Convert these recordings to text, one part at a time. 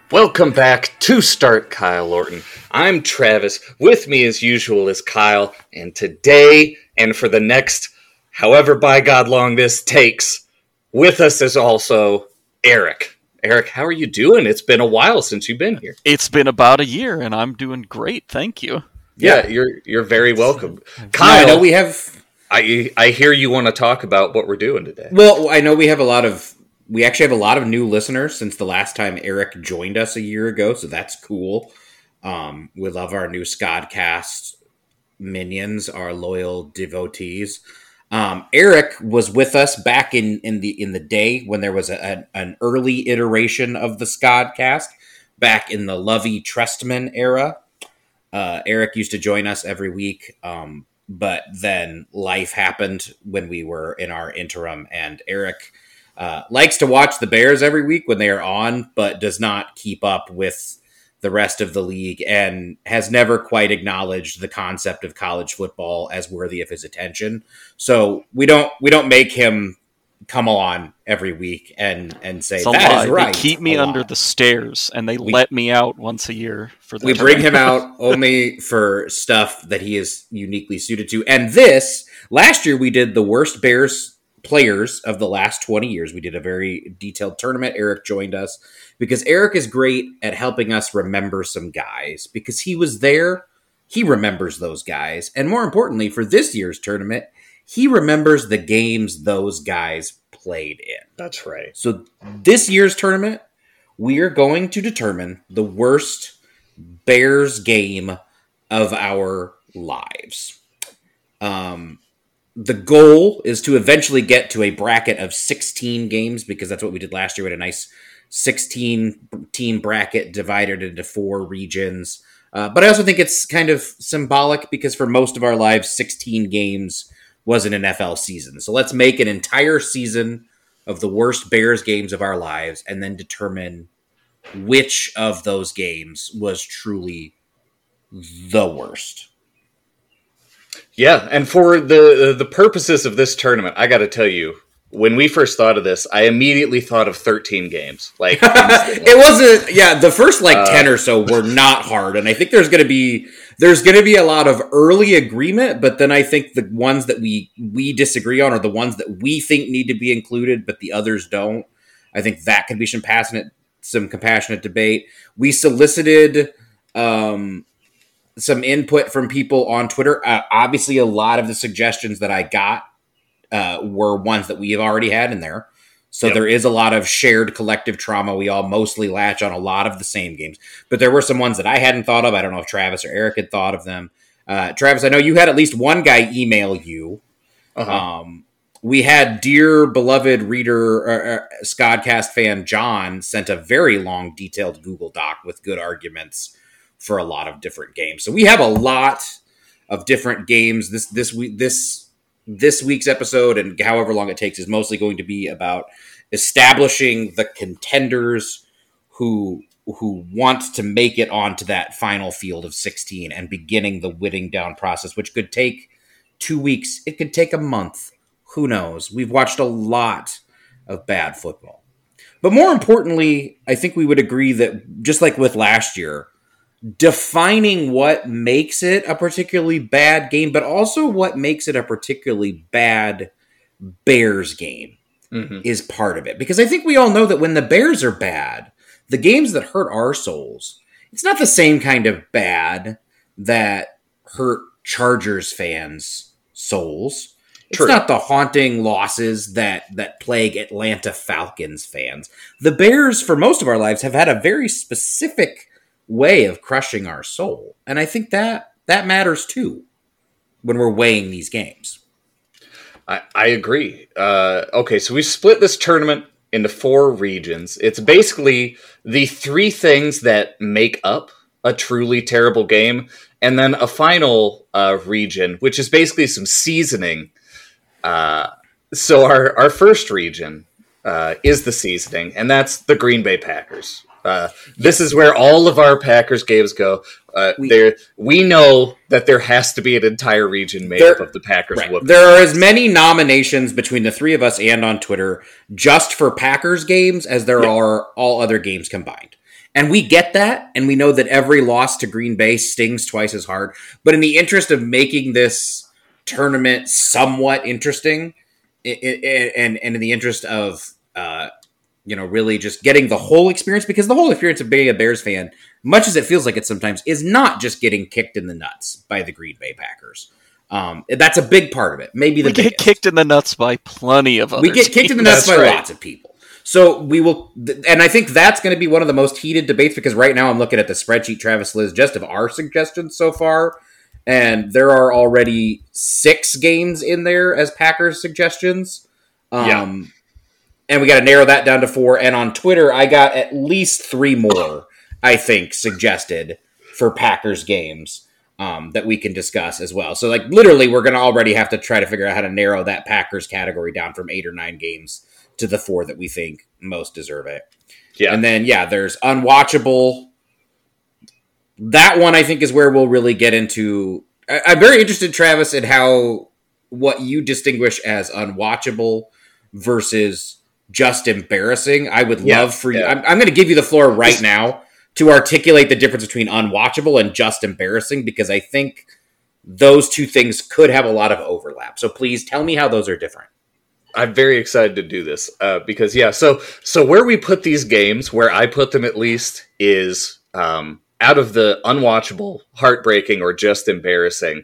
Welcome back to Start Kyle Orton. I'm Travis. With me as usual is Kyle, and today and for the next however by God long this takes, with us is also Eric. Eric, how are you doing? It's been a while since you've been here. It's been about a year, and I'm doing great, thank you. Yeah, you're very welcome. Kyle, I know we have... I hear you want to talk about what we're doing today. Well, I know we actually have a lot of new listeners since the last time Eric joined us a year ago, so that's cool. We love our new Scodcast minions, our loyal devotees. Eric was with us back in the day when there was an early iteration of the Scodcast, back in the Lovey Trestman era. Eric used to join us every week, but then life happened when we were in our interim, and Eric likes to watch the Bears every week when they are on, but does not keep up with the rest of the league and has never quite acknowledged the concept of college football as worthy of his attention. So we don't make him come on every week and say that is right. They keep me under the stairs, and they let me out once a year for the We bring him out only for stuff that he is uniquely suited to. And last year we did the worst Bears players of the last 20 years. We did a very detailed tournament. Eric joined us because Eric is great at helping us remember some guys because he was there. He remembers those guys. And more importantly, for this year's tournament, he remembers the games those guys played in. That's right. So this year's tournament, we are going to determine the worst Bears game of our lives. The goal is to eventually get to a bracket of 16 games because that's what we did last year. We had a nice 16-team bracket divided into 4 regions. But I also think it's kind of symbolic because for most of our lives, 16 games was an NFL season. So let's make an entire season of the worst Bears games of our lives and then determine which of those games was truly the worst. Yeah, and for the purposes of this tournament, I got to tell you, when we first thought of this, I immediately thought of 13 games. Like it wasn't. Yeah, the first 10 or so were not hard, and I think there's going to be a lot of early agreement. But then I think the ones that we disagree on are the ones that we think need to be included, but the others don't. I think that could be some compassionate debate. We solicited some input from people on Twitter. Obviously, a lot of the suggestions that I got were ones that we have already had in there. So There is a lot of shared collective trauma. We all mostly latch on a lot of the same games. But there were some ones that I hadn't thought of. I don't know if Travis or Eric had thought of them. Travis, I know you had at least one guy email you. Uh-huh. We had dear beloved reader, Scodcast fan John sent a very long, detailed Google Doc with good arguments for a lot of different games. So we have a lot of different games. This week's episode, and however long it takes, is mostly going to be about establishing the contenders who want to make it onto that final field of 16 and beginning the whitting down process, which could take 2 weeks. It could take a month. Who knows? We've watched a lot of bad football. But more importantly, I think we would agree that just like with last year, defining what makes it a particularly bad game, but also what makes it a particularly bad Bears game is part of it. Because I think we all know that when the Bears are bad, the games that hurt our souls, it's not the same kind of bad that hurt Chargers fans' souls. It's not the haunting losses that plague Atlanta Falcons fans. The Bears, for most of our lives, have had a very specific way of crushing our soul. And I think that matters too when we're weighing these games. I agree. Okay, so we split this tournament into 4 regions. It's basically the 3 things that make up a truly terrible game, and then a final region, which is basically some seasoning. So our first region is the seasoning, and that's the Green Bay Packers. This is where all of our Packers games go. We know that there has to be an entire region made up of the Packers. Right. There are as many nominations between the 3 of us and on Twitter just for Packers games as there are all other games combined. And we get that, and we know that every loss to Green Bay stings twice as hard. But in the interest of making this tournament somewhat interesting, and in the interest of really just getting the whole experience, because the whole experience of being a Bears fan, much as it feels like it sometimes, is not just getting kicked in the nuts by the Green Bay Packers. That's a big part of it. Maybe the biggest. Get kicked in the nuts by plenty of other We get kicked in the nuts by lots of people. So we will, and I think that's going to be one of the most heated debates, because right now I'm looking at the spreadsheet, Travis, Liz, just of our suggestions so far, and there are already 6 games in there as Packers suggestions. And we got to narrow that down to 4. And on Twitter, I got at least 3 more, I think, suggested for Packers games that we can discuss as well. So, literally, we're going to already have to try to figure out how to narrow that Packers category down from 8 or 9 games to the 4 that we think most deserve it. Yeah. And then, there's unwatchable. That one, I think, is where we'll really get into. I'm very interested, Travis, in what you distinguish as unwatchable versus just embarrassing. I would love for you. I'm going to give you the floor right now to articulate the difference between unwatchable and just embarrassing, because I think those two things could have a lot of overlap. So please tell me how those are different. I'm very excited to do this because, so where we put these games, where I put them at least, is out of the unwatchable, heartbreaking, or just embarrassing.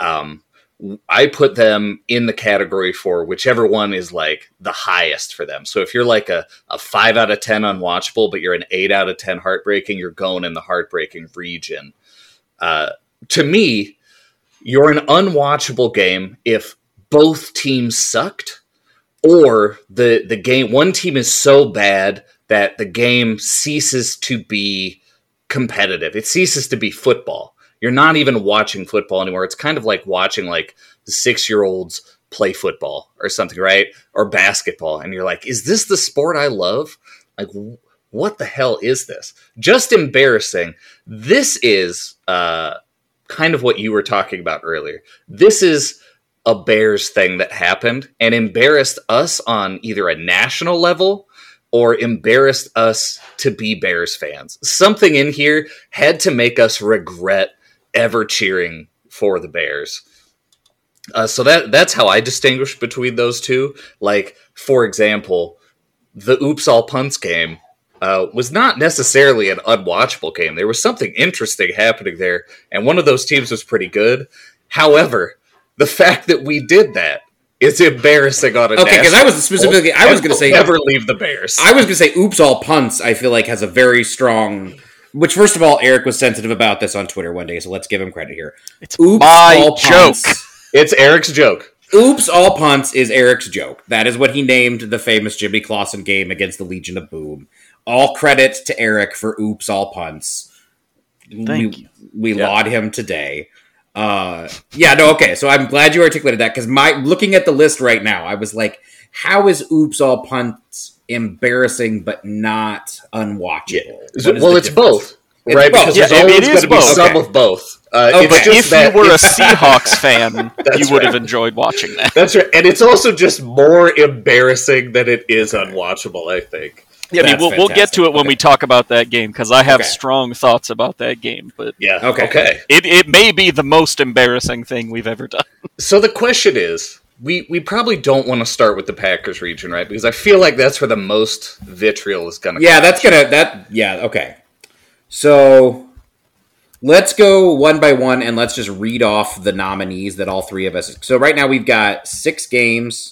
I put them in the category for whichever one is the highest for them. So if you're a 5 out of 10 unwatchable, but you're an 8 out of 10 heartbreaking, you're going in the heartbreaking region. To me, you're an unwatchable game if both teams sucked, or the game, one team is so bad that the game ceases to be competitive. It ceases to be football. You're not even watching football anymore. It's kind of like watching the 6-year-olds play football or something, right? Or basketball. And you're like, is this the sport I love? What the hell is this? Just embarrassing. This is kind of what you were talking about earlier. This is a Bears thing that happened and embarrassed us on either a national level or embarrassed us to be Bears fans. Something in here had to make us regret ever cheering for the Bears. So that's how I distinguish between those two. For example, the Oops All Punts game was not necessarily an unwatchable game. There was something interesting happening there, and one of those teams was pretty good. However, the fact that we did that is embarrassing on a okay, because I was specifically, I was going to say never leave the Bears. I was going to say Oops All Punts, I feel like has a very strong, which first of all, Eric was sensitive about this on Twitter one day, so let's give him credit here. It's Oops my joke. It's Eric's joke. Oops All Punts is Eric's joke. That is what he named the famous Jimmy Clausen game against the Legion of Boom. All credit to Eric for Oops All Punts. Thank you. We laud him today. Okay. So I'm glad you articulated that, because looking at the list right now, I was like, how is Oops All Punts embarrassing but not unwatchable? It's both. Right, because there's always going to be some of both. If you were a Seahawks fan, you would have enjoyed watching that. That's right, and it's also just more embarrassing than it is unwatchable, I think. Yeah, we'll get to it when we talk about that game, because I have strong thoughts about that game. But it may be the most embarrassing thing we've ever done. So the question is, we probably don't want to start with the Packers region, right? Because I feel like that's where the most vitriol is going to come. Okay. So let's go one by one, and let's just read off the nominees that all three of us. So right now we've got 6 games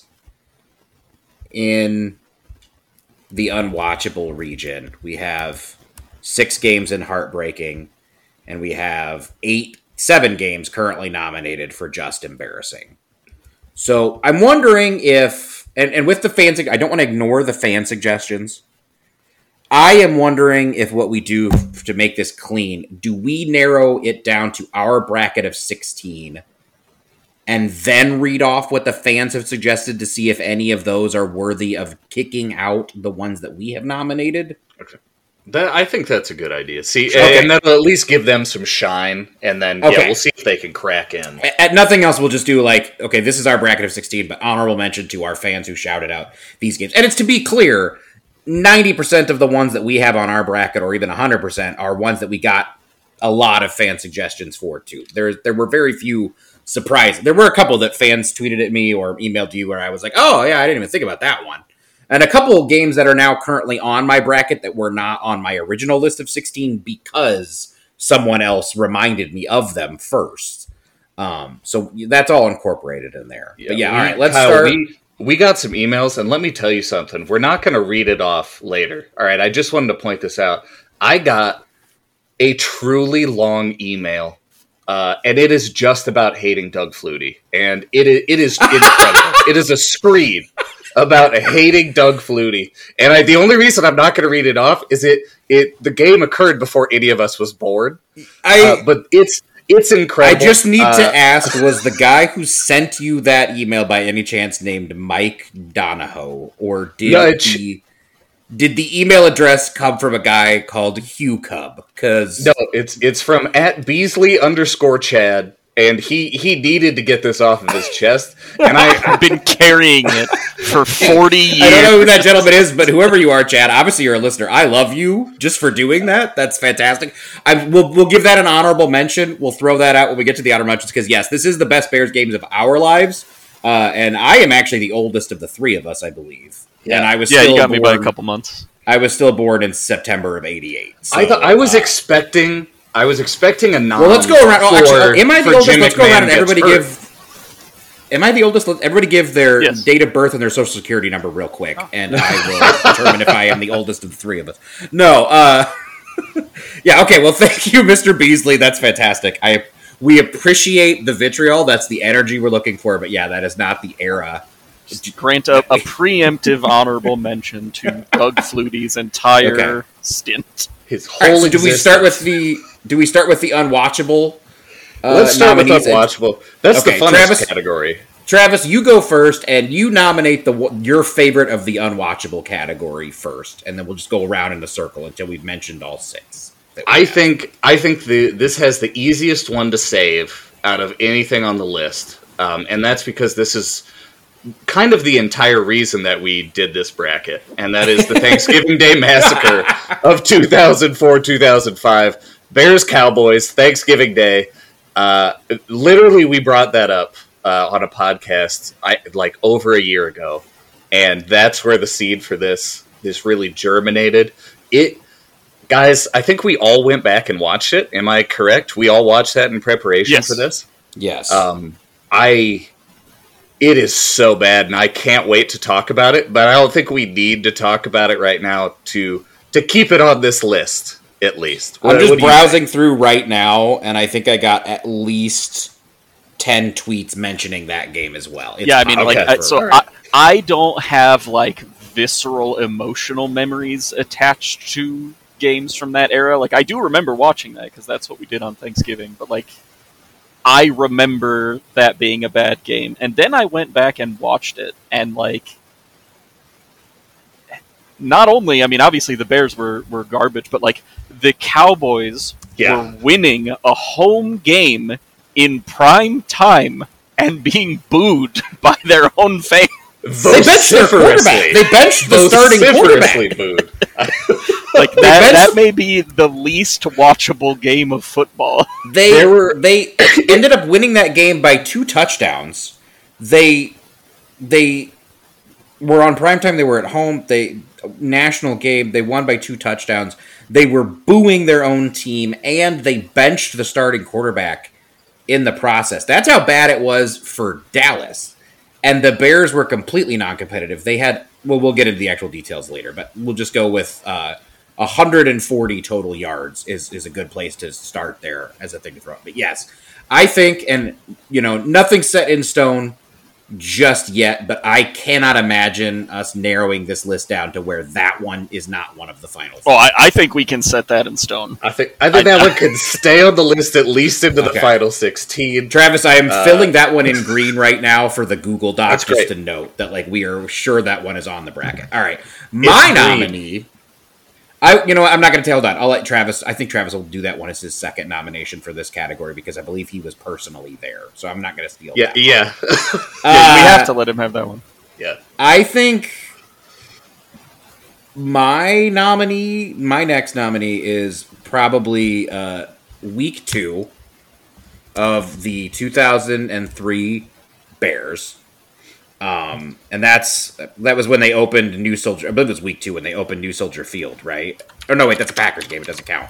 in the unwatchable region. We have 6 games in heartbreaking, and we have 7 games currently nominated for just embarrassing. So I'm wondering if, and with the fans, I don't want to ignore the fan suggestions. I am wondering if what we do to make this clean, do we narrow it down to our bracket of 16 and then read off what the fans have suggested to see if any of those are worthy of kicking out the ones that we have nominated? Okay. I think that's a good idea. And that'll at least give them some shine, and then we'll see if they can crack in. At nothing else, we'll just do this is our bracket of 16, but honorable mention to our fans who shouted out these games. And it's to be clear, 90% of the ones that we have on our bracket, or even 100%, are ones that we got a lot of fan suggestions for, too. There were very few surprises. There were a couple that fans tweeted at me or emailed you where I was like, oh, yeah, I didn't even think about that one. And a couple of games that are now currently on my bracket that were not on my original list of 16 because someone else reminded me of them first. So that's all incorporated in there. Yeah, but yeah, all right, let's start. We got some emails, and let me tell you something. We're not going to read it off later. All right, I just wanted to point this out. I got a truly long email, and it is just about hating Doug Flutie. And it is incredible. It is a screed about hating Doug Flutie. And the only reason I'm not going to read it off is the game occurred before any of us was born. But it's incredible. I just need to ask, was the guy who sent you that email by any chance named Mike Donahoe? Or did the email address come from a guy called Hugh Cub? No, it's from @Beasley_Chad. And he needed to get this off of his chest. And I've been carrying it for 40 years. I don't know who that gentleman is, but whoever you are, Chad, obviously you're a listener. I love you just for doing that. That's fantastic. We'll give that an honorable mention. We'll throw that out when we get to the honorable mentions, because yes, this is the best Bears games of our lives. And I am actually the oldest of the three of us, I believe. Yeah. And I was you got me by a couple months. I was still born in September of '88. So, I was expecting a nom. Well, let's go around. Am I the oldest? Let's go around and everybody give. Am I the oldest? Everybody give their date of birth and their social security number real quick, and I will determine if I am the oldest of the three of us. No. Yeah. Okay. Well, thank you, Mr. Beasley. That's fantastic. We appreciate the vitriol. That's the energy we're looking for. But yeah, that is not the era. Grant a preemptive honorable mention to Doug Flutie's entire stint. His whole existence. Do we start with the unwatchable? Let's start with unwatchable. That's the funnest category. Travis, you go first, and you nominate your favorite of the unwatchable category first, and then we'll just go around in a circle until we've mentioned all six. I think this has the easiest one to save out of anything on the list, and that's because this is kind of the entire reason that we did this bracket, and that is the Thanksgiving Day Massacre of 2004-2005. Bears Cowboys, Thanksgiving Day. Literally, we brought that up on a podcast like over a year ago, and that's where the seed for this really germinated. Guys, I think we all went back and watched it. Am I correct? We all watched that in preparation for this? Yes. It is so bad, and I can't wait to talk about it, but I don't think we need to talk about it right now to keep it on this list, at least. I'm just browsing through right now, and I think I got at least 10 tweets mentioning that game as well. I mean, I don't have, visceral emotional memories attached to games from that era. I do remember watching that, because that's what we did on Thanksgiving, but, I remember that being a bad game. And then I went back and watched it, and, not only, I mean, obviously the Bears were garbage, but, the Cowboys were winning a home game in prime time and being booed by their own fans. They benched their quarterback. They benched the starting quarterback. Booed. That may be the least watchable game of football. They ended up winning that game by 2 touchdowns. They were on primetime. They were at home. National game. They won by 2 touchdowns. They were booing their own team, and they benched the starting quarterback in the process. That's how bad it was for Dallas. And the Bears were completely non-competitive. They had, we'll get into the actual details later, but we'll just go with 140 total yards is a good place to start there as a thing to throw. But yes, I think, and nothing's set in stone just yet, but I cannot imagine us narrowing this list down to where that one is not one of the final. Oh, I think we can set that in stone. I think that one can stay on the list at least into the final 16. Travis, I am filling that one in green right now for the Google Doc, just to note that we are sure that one is on the bracket. All right, my nominee. I'm not going to tell that. I'll let Travis. I think Travis will do that one as his second nomination for this category because I believe he was personally there. So I'm not going to steal that. Yeah. We have to let him have that one. Yeah. I think My next nominee is probably week 2 of the 2003 Bears. And that was when they opened New Soldier. I believe it was week 2 when they opened New Soldier Field, right? Or no, wait, that's a Packers game. It doesn't count.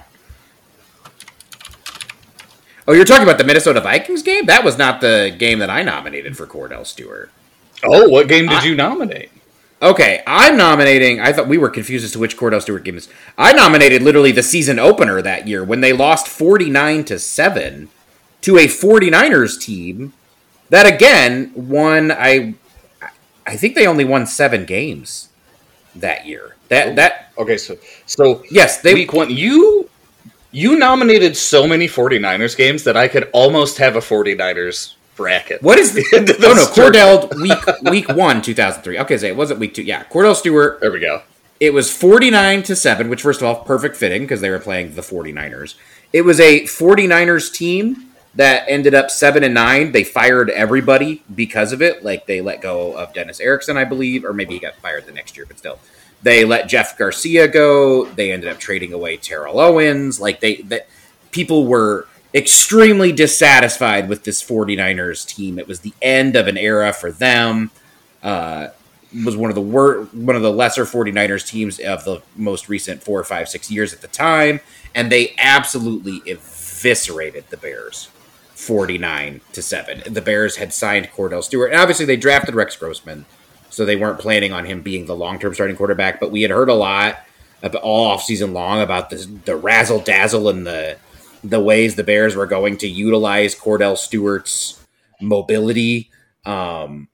Oh, you're talking about the Minnesota Vikings game? That was not the game that I nominated for Cordell Stewart. Oh, what game did you nominate? Okay, I'm nominating. I thought we were confused as to which Cordell Stewart game is. I nominated literally the season opener that year when they lost 49-7 to a 49ers team that again won. I think they only won 7 games that year. Okay, so yes, week 1 you nominated so many 49ers games that I could almost have a 49ers bracket. What is the Cordell week 1 2003. Okay, so it wasn't week 2. Yeah, Cordell Stewart. There we go. It was 49-7, which first of all, perfect fitting because they were playing the 49ers. It was a 49ers team that ended up 7-9. They fired everybody because of it. Like they let go of Dennis Erickson, I believe, or maybe he got fired the next year, but still. They let Jeff Garcia go. They ended up trading away Terrell Owens. Like people were extremely dissatisfied with this 49ers team. It was the end of an era for them. It was one of the lesser 49ers teams of the most recent 4, 5, 6 years at the time, and they absolutely eviscerated the Bears 49-7. The Bears had signed Cordell Stewart, and obviously they drafted Rex Grossman, so they weren't planning on him being the long-term starting quarterback, but we had heard a lot all offseason long about the razzle-dazzle and the ways the Bears were going to utilize Cordell Stewart's mobility and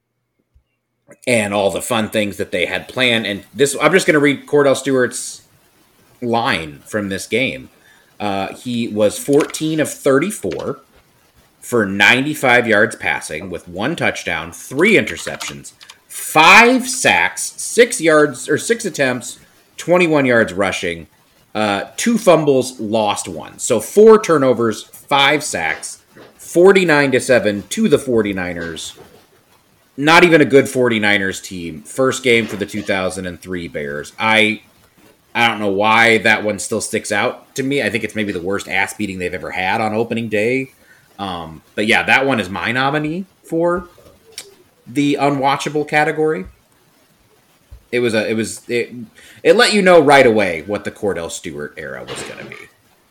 all the fun things that they had planned. And I'm just going to read Cordell Stewart's line from this game. He was 14 of 34 for 95 yards passing with 1 touchdown, 3 interceptions, 5 sacks, 6 attempts, 21 yards rushing, 2 fumbles, lost 1. So 4 turnovers, 5 sacks, 49-7 to the 49ers. Not even a good 49ers team. First game for the 2003 Bears. I don't know why that one still sticks out to me. I think it's maybe the worst ass beating they've ever had on opening day. But yeah, that one is my nominee for the unwatchable category. It let you know right away what the Cordell Stewart era was going to be.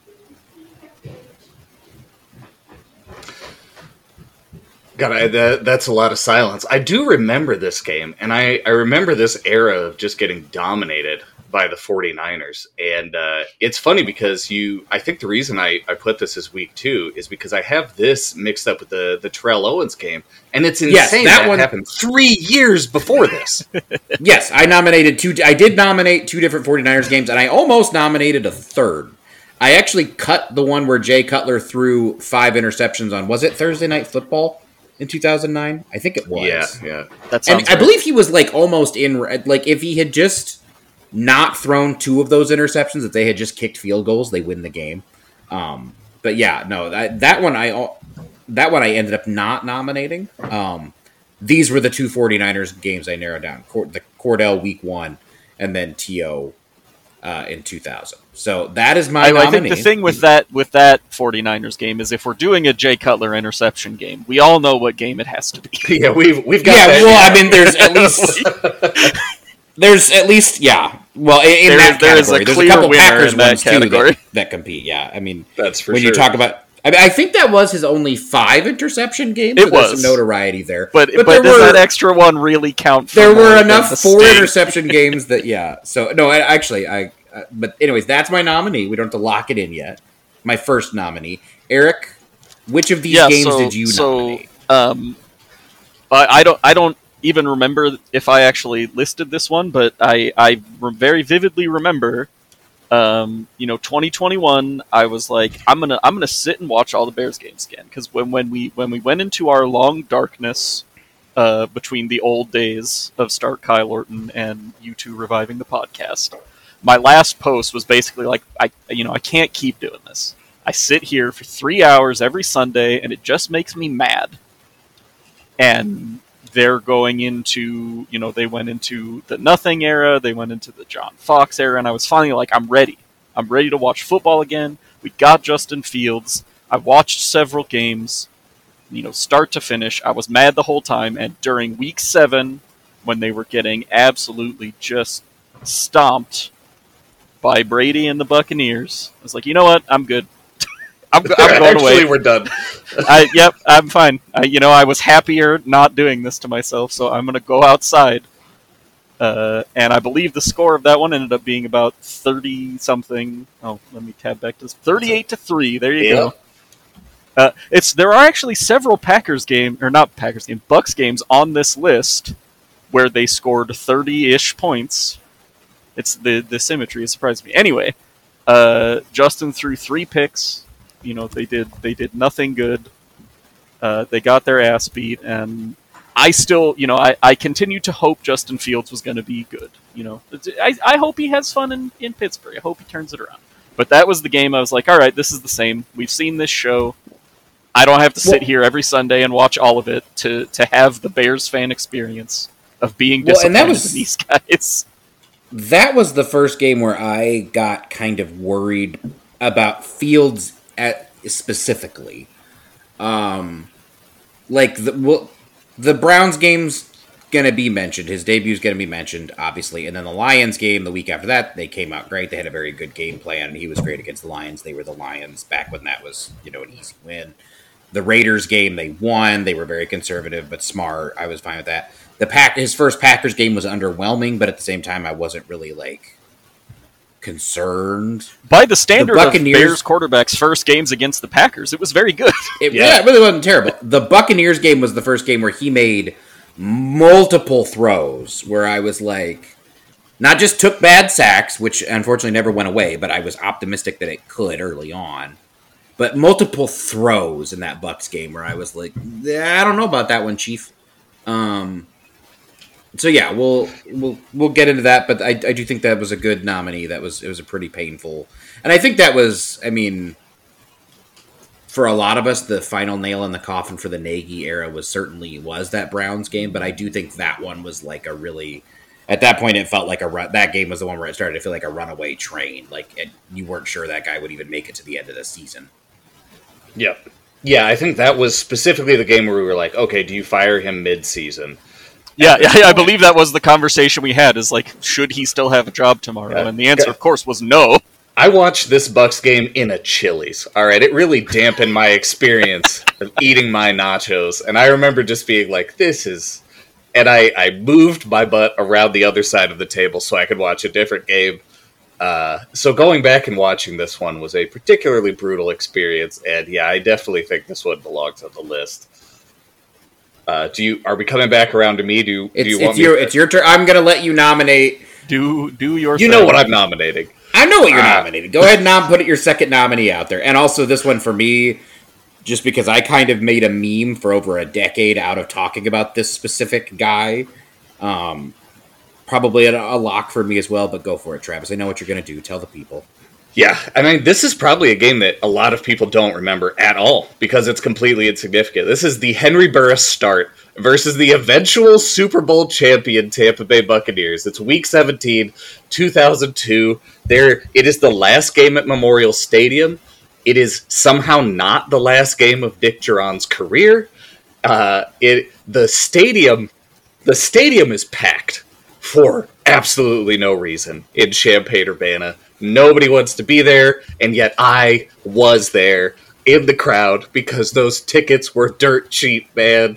God, that's a lot of silence. I do remember this game, and I remember this era of just getting dominated by the 49ers. And it's funny because I think the reason I put this as week 2 is because I have this mixed up with the Terrell Owens game. And it's insane that one happened 3 years before this. Yes, I did nominate 2 different 49ers games, and I almost nominated a third. I actually cut the one where Jay Cutler threw 5 interceptions on, was it Thursday Night Football in 2009? I think it was. Yeah. That sounds I believe he was like almost in, like if he had just not thrown 2 of those interceptions, if they had just kicked field goals, they win the game. But yeah, no, that one I ended up not nominating. These were the 2 49ers games I narrowed down. The Cordell week 1 and then T.O. In 2000. So that is my nominee. I think the thing with that 49ers game is if we're doing a Jay Cutler interception game, we all know what game it has to be. Yeah, we've got that. Well, I mean, there's at least Well, in that category, there's a couple Packers ones too that compete. Yeah, I mean, that's for when sure. You talk about. I think that was his only 5 interception games. It was some notoriety there, but does that extra one really count? There were enough 4 interception games that So no, but anyways, that's my nominee. We don't have to lock it in yet. My first nominee, Eric. Which of these games did you nominate? I don't even remember if I actually listed this one, but I very vividly remember. 2021, I was like, I'm gonna sit and watch all the Bears games again, because when we went into our long darkness between the old days of Start Kyle Orton and you two reviving the podcast, my last post was basically like, I can't keep doing this. I sit here for 3 hours every Sunday, and it just makes me mad. And they're going into, they went into the nothing era, they went into the John Fox era, and I was finally like, I'm ready. I'm ready to watch football again. We got Justin Fields. I watched several games, start to finish. I was mad the whole time, and during week 7, when they were getting absolutely just stomped by Brady and the Buccaneers, I was like, you know what? I'm good. I'm going away. Actually, we're done. Yep, I'm fine. I was happier not doing this to myself, so I'm going to go outside. And I believe the score of that one ended up being about 30-something. Oh, let me tab back to this. 38-3. There you go. There are actually several Bucks games on this list where they scored 30-ish points. It's the symmetry. It surprised me. Anyway, Justin threw 3 picks. They did nothing good. They got their ass beat, and I still, I continue to hope Justin Fields was going to be good. I hope he has fun in Pittsburgh. I hope he turns it around. But that was the game I was like, all right, this is the same. We've seen this show. I don't have to sit here every Sunday and watch all of it to have the Bears fan experience of being disappointed in these guys. That was the first game where I got kind of worried about Fields specifically. The Browns game's going to be mentioned. His debute's going to be mentioned, obviously. And then the Lions game, the week after that, they came out great. They had a very good game plan, and he was great against the Lions. They were the Lions back when that was, an easy win. The Raiders game, they won. They were very conservative, but smart. I was fine with that. His first Packers game was underwhelming, but at the same time, I wasn't really, concerned. By the standard of Bears quarterbacks' first games against the Packers, it was very good. It really wasn't terrible. The Buccaneers game was the first game where he made multiple throws, where I was like, not just took bad sacks, which unfortunately never went away, but I was optimistic that it could early on. But multiple throws in that Bucs game where I was like, I don't know about that one, Chief. So yeah, we'll get into that, but I do think that was a good nominee. It was a pretty painful, and I think that was, for a lot of us, the final nail in the coffin for the Nagy era was that Browns game. But I do think that one was like a really, at that point, it felt like that game was the one where it started to feel like a runaway train. You weren't sure that guy would even make it to the end of the season. Yep. Yeah, I think that was specifically the game where we were like, okay, do you fire him mid-season? Yeah, I believe that was the conversation we had, is should he still have a job tomorrow? Yeah. And the answer, of course, was no. I watched this Bucs game in a Chili's, all right? It really dampened my experience of eating my nachos, and I remember just being like, this is... And I moved my butt around the other side of the table so I could watch a different game. So going back and watching this one was a particularly brutal experience, and yeah, I definitely think this one belongs on the list. Are we coming back around to me? It's your turn. I'm going to let you nominate. Do your thing. You know what I'm nominating. I know what you're nominating. Go ahead and put your second nominee out there. And also this one for me, just because I kind of made a meme for over a decade out of talking about this specific guy. Probably a lock for me as well, but go for it, Travis. I know what you're going to do. Tell the people. Yeah, this is probably a game that a lot of people don't remember at all because it's completely insignificant. This is the Henry Burris start versus the eventual Super Bowl champion Tampa Bay Buccaneers. It's Week 17, 2002. It is the last game at Memorial Stadium. It is somehow not the last game of Dick Duran's career. The stadium is packed for absolutely no reason in Champaign-Urbana. Nobody wants to be there, and yet I was there in the crowd because those tickets were dirt cheap, man.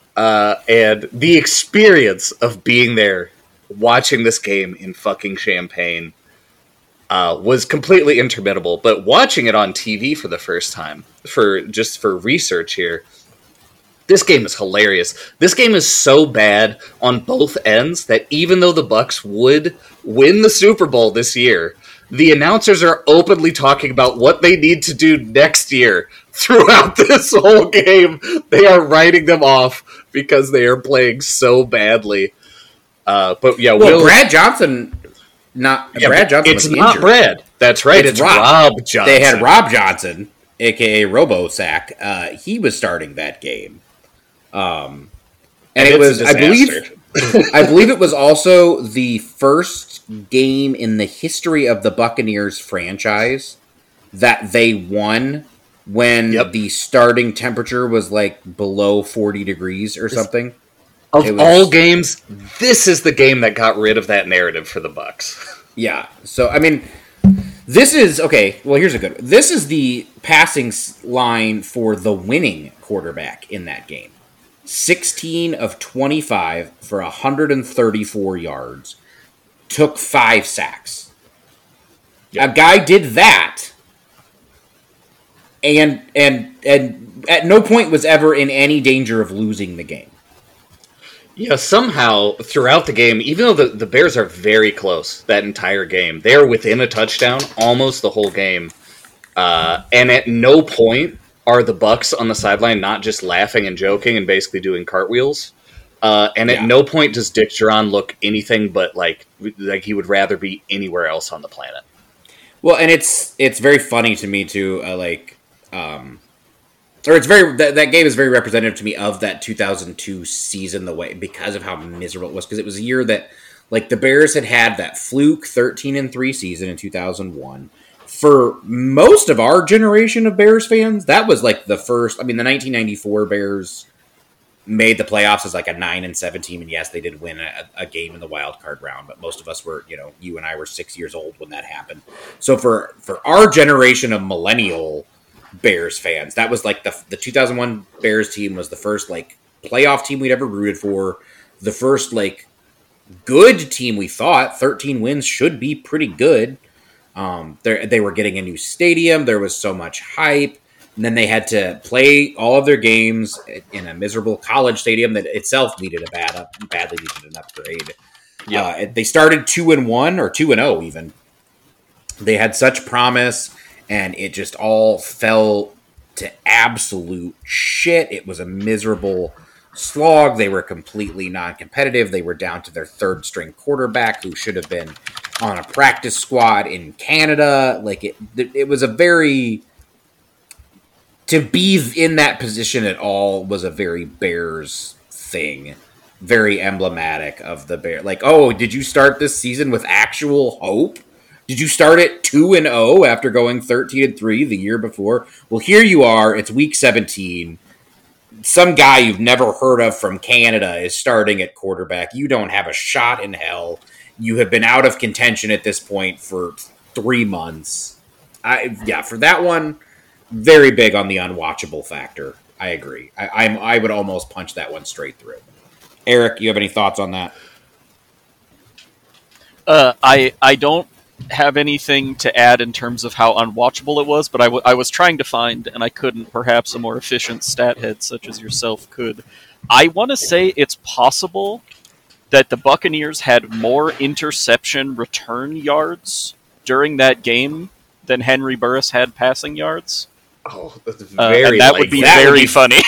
And the experience of being there, watching this game in fucking Champaign, was completely interminable. But watching it on TV for the first time, for research here, this game is hilarious. This game is so bad on both ends that even though the Bucs would win the Super Bowl this year, the announcers are openly talking about what they need to do next year throughout this whole game. They are writing them off because they are playing so badly. But yeah, Brad Johnson, Brad Johnson. It's not injured. Brad. That's right. It's Rob Johnson. They had Rob Johnson, aka RoboSack. He was starting that game. And And it was, I believe it was also the first game in the history of the Buccaneers franchise that they won when the starting temperature was like below 40 degrees or something. Of all games, this is the game that got rid of that narrative for the Bucs. Yeah. So, I mean, this is, okay, well, here's a good one. This is the passing line for the winning quarterback in that game. 16 of 25 for 134 yards. Took 5 sacks. Yep. A guy did that, and at no point was ever in any danger of losing the game. Yeah, somehow throughout the game, even though the Bears are very close that entire game, they are within a touchdown almost the whole game, and at no point are the Bucs on the sideline not just laughing and joking and basically doing cartwheels. And at no point does Dick Duran look anything but like he would rather be anywhere else on the planet. Well, and it's very funny to me too, or it's very that game is very representative to me of that 2002 season, the way because of how miserable it was, because it was a year that like the Bears had that fluke 13-3 season in 2001. For most of our generation of Bears fans, that was like the first. I mean, the 1994 Bears made the playoffs as like a 9-7 team, and yes, they did win a game in the wild card round. But most of us were, you and I were 6 years old when that happened. So for our generation of millennial Bears fans, that was like the 2001 Bears team was the first like playoff team we'd ever rooted for. The first like good team we thought 13 wins should be pretty good. They were getting a new stadium. There was so much hype. And then they had to play all of their games in a miserable college stadium that itself needed badly needed an upgrade. Yeah, they started 2-1 or 2-0 even. They had such promise, and it just all fell to absolute shit. It was a miserable slog. They were completely non-competitive. They were down to their third-string quarterback, who should have been on a practice squad in Canada. Like it was a very, to be in that position at all was a very Bears thing, very emblematic of the Bears. Like, oh, did you start this season with actual hope? Did you start at 2-0 after going 13-3 the year before? Well, here you are. It's week 17. Some guy you've never heard of from Canada is starting at quarterback. You don't have a shot in hell. You have been out of contention at this point for 3 months. For that one, very big on the unwatchable factor. I agree. I would almost punch that one straight through. Eric, you have any thoughts on that? I don't have anything to add in terms of how unwatchable it was, but I was trying to find, and I couldn't. Perhaps a more efficient stat head such as yourself could. I want to say it's possible that the Buccaneers had more interception return yards during that game than Henry Burris had passing yards. Oh, that's very and that would be very funny.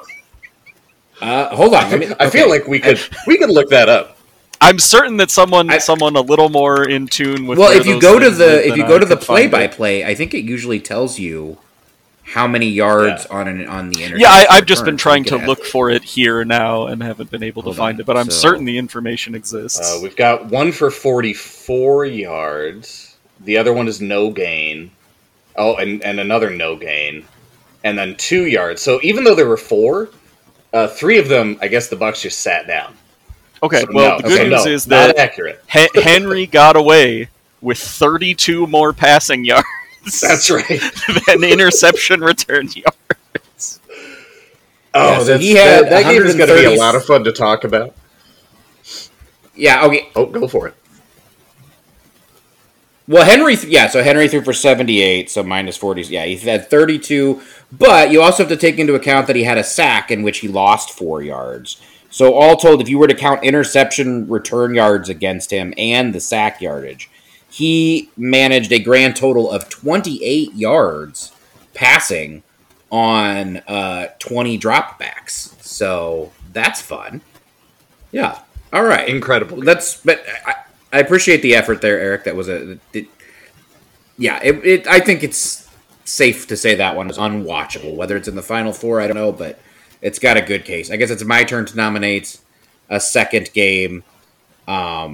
Hold on. I feel like we could look that up. I'm certain that someone a little more in tune with. Well, if you go to the play-by-play, I think it usually tells you how many yards on the interception. Yeah, I've just been trying to look for it here now and haven't been able to find it, but I'm certain the information exists. We've got one for 44 yards. The other one is no gain. Oh, and another no gain. And then 2 yards. So even though there were 4, 3 of them, I guess the Bucs just sat down. Okay, so the good news is that accurate. Henry got away with 32 more passing yards. That's right. Than interception return yards. Oh, that game is going to be a lot of fun to talk about. Yeah, okay. Oh, go for it. Well, Henry threw for 78, so minus 40. Yeah, he had 32, but you also have to take into account that he had a sack in which he lost 4 yards. So all told, if you were to count interception return yards against him and the sack yardage, he managed a grand total of 28 yards passing on 20 dropbacks. So that's fun. Yeah. All right. Incredible. I appreciate the effort there, Eric. That was I think it's safe to say that one was unwatchable. Whether it's in the Final Four, I don't know, but it's got a good case. I guess it's my turn to nominate a second game. For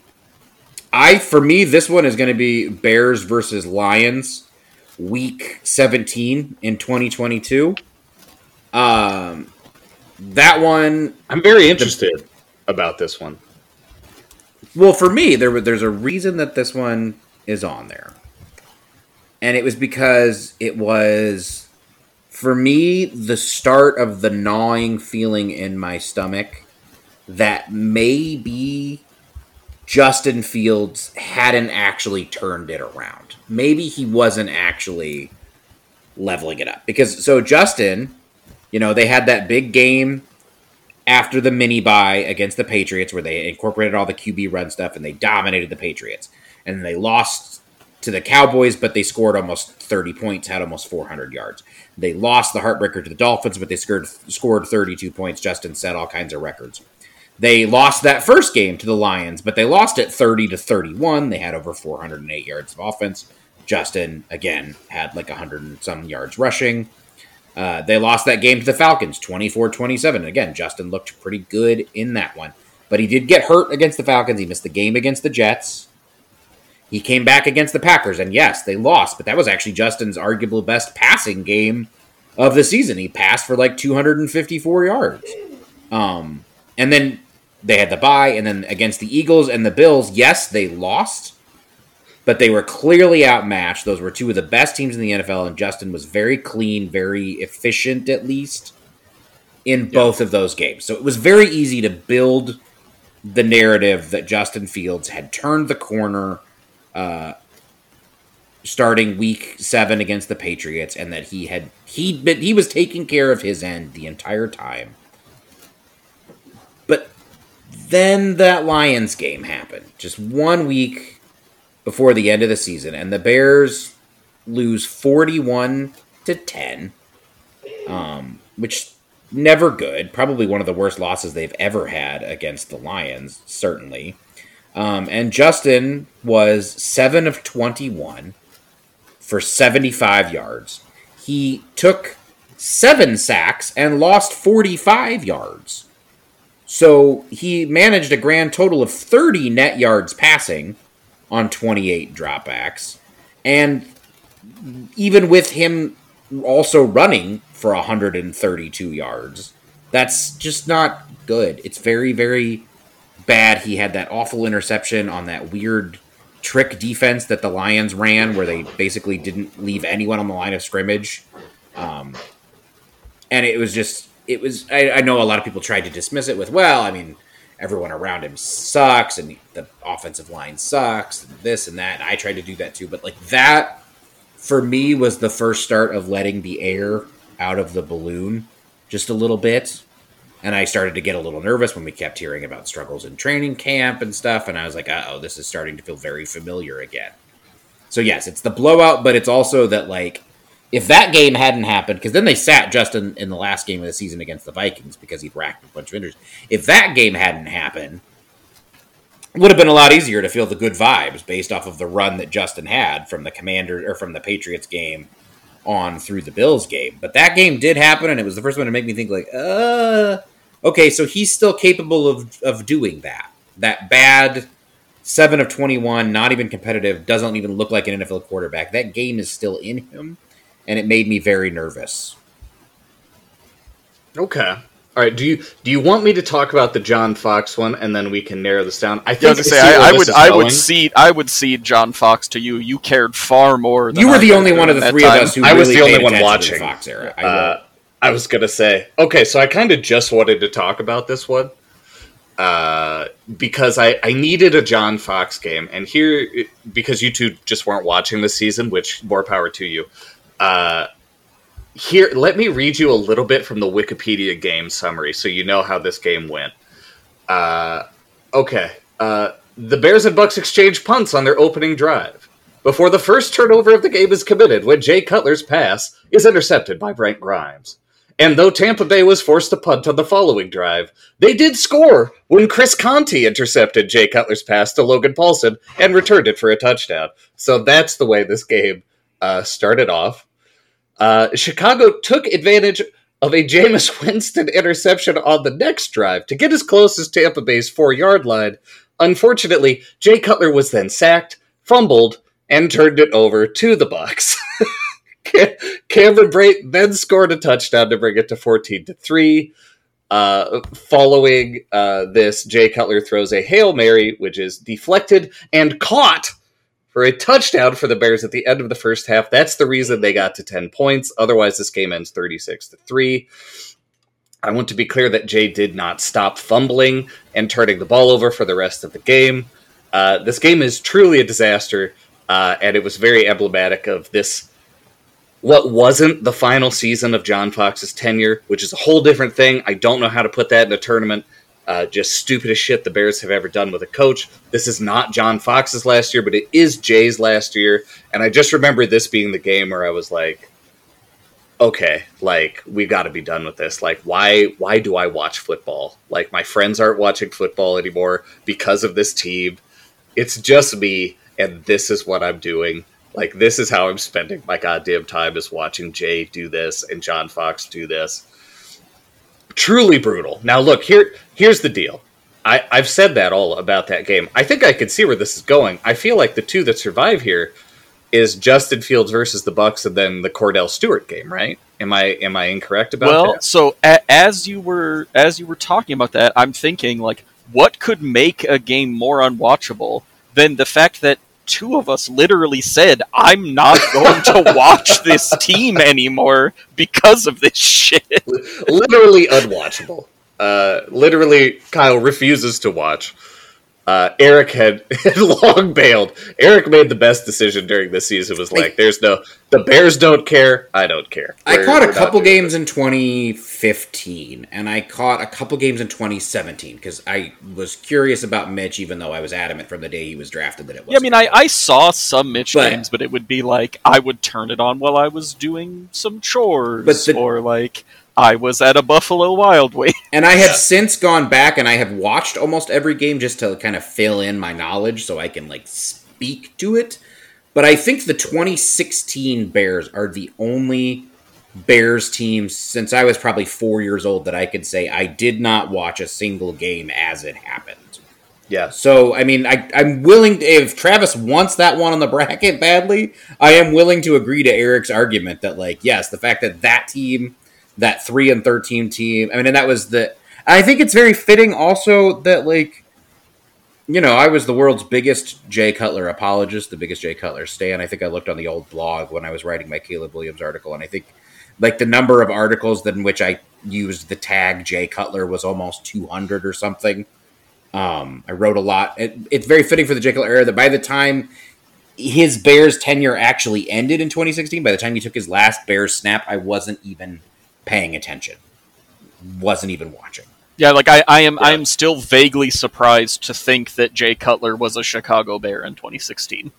me, this one is going to be Bears versus Lions, Week 17 in 2022. That one, I'm very interested about this one. Well, for me, there's a reason that this one is on there. And it was because it was, for me, the start of the gnawing feeling in my stomach that maybe Justin Fields hadn't actually turned it around. Maybe he wasn't actually leveling it up. Because, so Justin, they had that big game after the mini bye against the Patriots where they incorporated all the QB run stuff and they dominated the Patriots. And they lost to the Cowboys, but they scored almost 30 points, had almost 400 yards. They lost the heartbreaker to the Dolphins, but they scored 32 points. Justin set all kinds of records. They lost that first game to the Lions, but they lost it 30-31. They had over 408 yards of offense. Justin, again, had like 100 and some yards rushing. They lost that game to the Falcons, 24-27. Again, Justin looked pretty good in that one. But he did get hurt against the Falcons. He missed the game against the Jets. He came back against the Packers, and yes, they lost, but that was actually Justin's arguable best passing game of the season. He passed for like 254 yards. And then they had the bye, and then against the Eagles and the Bills, yes, they lost, but they were clearly outmatched. Those were two of the best teams in the NFL, and Justin was very clean, very efficient, at least, in both of those games. So it was very easy to build the narrative that Justin Fields had turned the corner starting week 7 against the Patriots, and that he was taking care of his end the entire time. But then that Lions game happened, just 1 week before the end of the season, and the Bears lose 41-10, which never good. Probably one of the worst losses they've ever had against the Lions, certainly. And Justin was 7 of 21 for 75 yards. He took 7 sacks and lost 45 yards. So he managed a grand total of 30 net yards passing on 28 dropbacks. And even with him also running for 132 yards, that's just not good. It's very, very bad. He had that awful interception on that weird trick defense that the Lions ran where they basically didn't leave anyone on the line of scrimmage. And it was just, I know a lot of people tried to dismiss it with, well, I mean, everyone around him sucks and the offensive line sucks and this and that. And I tried to do that too. But like that, for me, was the first start of letting the air out of the balloon just a little bit. And I started to get a little nervous when we kept hearing about struggles in training camp and stuff. And I was like, uh-oh, this is starting to feel very familiar again. So yes, it's the blowout, but it's also that, like, if that game hadn't happened, because then they sat Justin in the last game of the season against the Vikings because he'd racked a bunch of injuries. If that game hadn't happened, it would have been a lot easier to feel the good vibes based off of the run that Justin had from the from the Patriots game on through the Bills game. But that game did happen, and it was the first one to make me think, like, okay, so he's still capable of doing that. That bad 7 of 21, not even competitive, doesn't even look like an NFL quarterback. That game is still in him, and it made me very nervous. Okay. All right. Do you want me to talk about the John Fox one, and then we can narrow this down? I would cede John Fox to you. You cared far more than you were the only one of the three of us who I was really the only one watching the Fox era. I was gonna say, okay, so I kind of just wanted to talk about this one because I needed a John Fox game, and here, because you two just weren't watching this season, which more power to you. Here, let me read you a little bit from the Wikipedia game summary so you know how this game went. Okay. The Bears and Bucks exchange punts on their opening drive before the first turnover of the game is committed when Jay Cutler's pass is intercepted by Brent Grimes. And though Tampa Bay was forced to punt on the following drive, they did score when Chris Conti intercepted Jay Cutler's pass to Logan Paulson and returned it for a touchdown. So that's the way this game started off. Chicago took advantage of a Jameis Winston interception on the next drive to get as close as Tampa Bay's 4-yard line. Unfortunately, Jay Cutler was then sacked, fumbled, and turned it over to the Bucs. Cameron Brate then scored a touchdown to bring it to 14-3. Following this, Jay Cutler throws a Hail Mary, which is deflected and caught for a touchdown for the Bears at the end of the first half. That's the reason they got to 10 points. Otherwise, this game ends 36-3. I want to be clear that Jay did not stop fumbling and turning the ball over for the rest of the game. This game is truly a disaster, and it was very emblematic of this, what wasn't the final season of John Fox's tenure, which is a whole different thing. I don't know how to put that in a tournament. Just stupidest shit the Bears have ever done with a coach. This is not John Fox's last year, but it is Jay's last year. And I just remember this being the game where I was like, okay, like, we got to be done with this. Like, why do I watch football? Like, my friends aren't watching football anymore because of this team. It's just me, and this is what I'm doing. Like, this is how I'm spending my goddamn time, is watching Jay do this and John Fox do this. Truly brutal. Now, look, here's the deal. I've said that all about that game. I think I can see where this is going. I feel like the two that survive here is Justin Fields versus the Bucs, and then the Cordell Stewart game, right? Am I incorrect about that? Well, so as you were talking about that, I'm thinking, like, what could make a game more unwatchable than the fact that two of us literally said, I'm not going to watch this team anymore because of this shit. Literally unwatchable. Literally, Kyle refuses to watch. Eric had long bailed. Eric made the best decision during this season. Was like, the Bears don't care. I don't care. I caught a couple games in 2015, and I caught a couple games in 2017 because I was curious about Mitch, even though I was adamant from the day he was drafted that it was. Yeah, I mean, I saw some Mitch games, but it would be like I would turn it on while I was doing some chores, or like I was at a Buffalo Wild Wings. And I have since gone back and I have watched almost every game just to kind of fill in my knowledge so I can like speak to it. But I think the 2016 Bears are the only Bears team since I was probably 4 years old that I could say I did not watch a single game as it happened. Yeah. So, I mean, I'm willing, if Travis wants that one on the bracket badly, I am willing to agree to Eric's argument that, like, yes, the fact that team, that 3-13 team, I mean, and that was I think it's very fitting also that, like, you know, I was the world's biggest Jay Cutler apologist, the biggest Jay Cutler stan. I think I looked on the old blog when I was writing my Caleb Williams article, and I think, like, the number of articles in which I used the tag Jay Cutler was almost 200 or something. I wrote a lot. It's very fitting for the Jay Cutler era that by the time his Bears tenure actually ended in 2016, by the time he took his last Bears snap, I wasn't even paying attention. Wasn't even watching. Yeah, like I am still vaguely surprised to think that Jay Cutler was a Chicago Bear in 2016.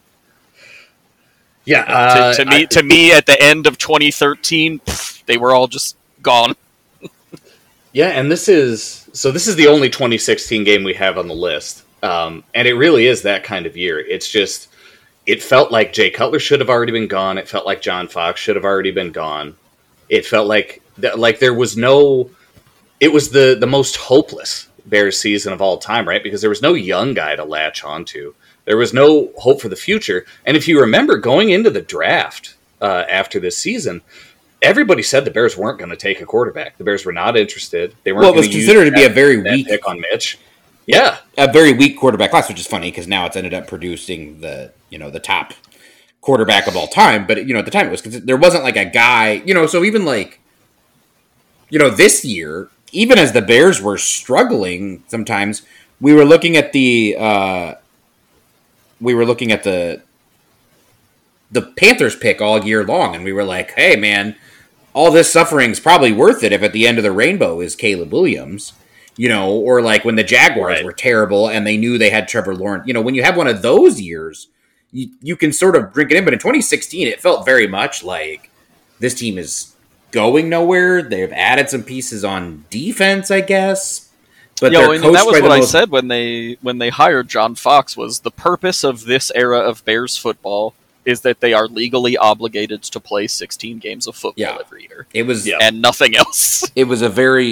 Yeah, to me, at the end of 2013, they were all just gone. Yeah, and this is the only 2016 game we have on the list, and it really is that kind of year. It's just, it felt like Jay Cutler should have already been gone. It felt like John Fox should have already been gone. It felt like there was no. It was the most hopeless Bears season of all time, right? Because there was no young guy to latch onto. There was no hope for the future. And if you remember, going into the draft after this season, everybody said the Bears weren't going to take a quarterback. The Bears were not interested. They weren't. Well, it was considered to be a very weak pick on Mitch. Yeah, a very weak quarterback class, which is funny because now it's ended up producing the top quarterback of all time. But at the time it was there wasn't like a guy. So even like this year, even as the Bears were struggling, sometimes we were looking at the Panthers pick all year long, and we were like, hey, man, all this suffering's probably worth it if at the end of the rainbow is Caleb Williams, or like when the Jaguars were terrible and they knew they had Trevor Lawrence. When you have one of those years, you can sort of drink it in. But in 2016, it felt very much like this team is going nowhere. They've added some pieces on defense, I guess. But that was what I said when they hired John Fox was the purpose of this era of Bears football is that they are legally obligated to play 16 games of football every year. It was, and nothing else. It was a very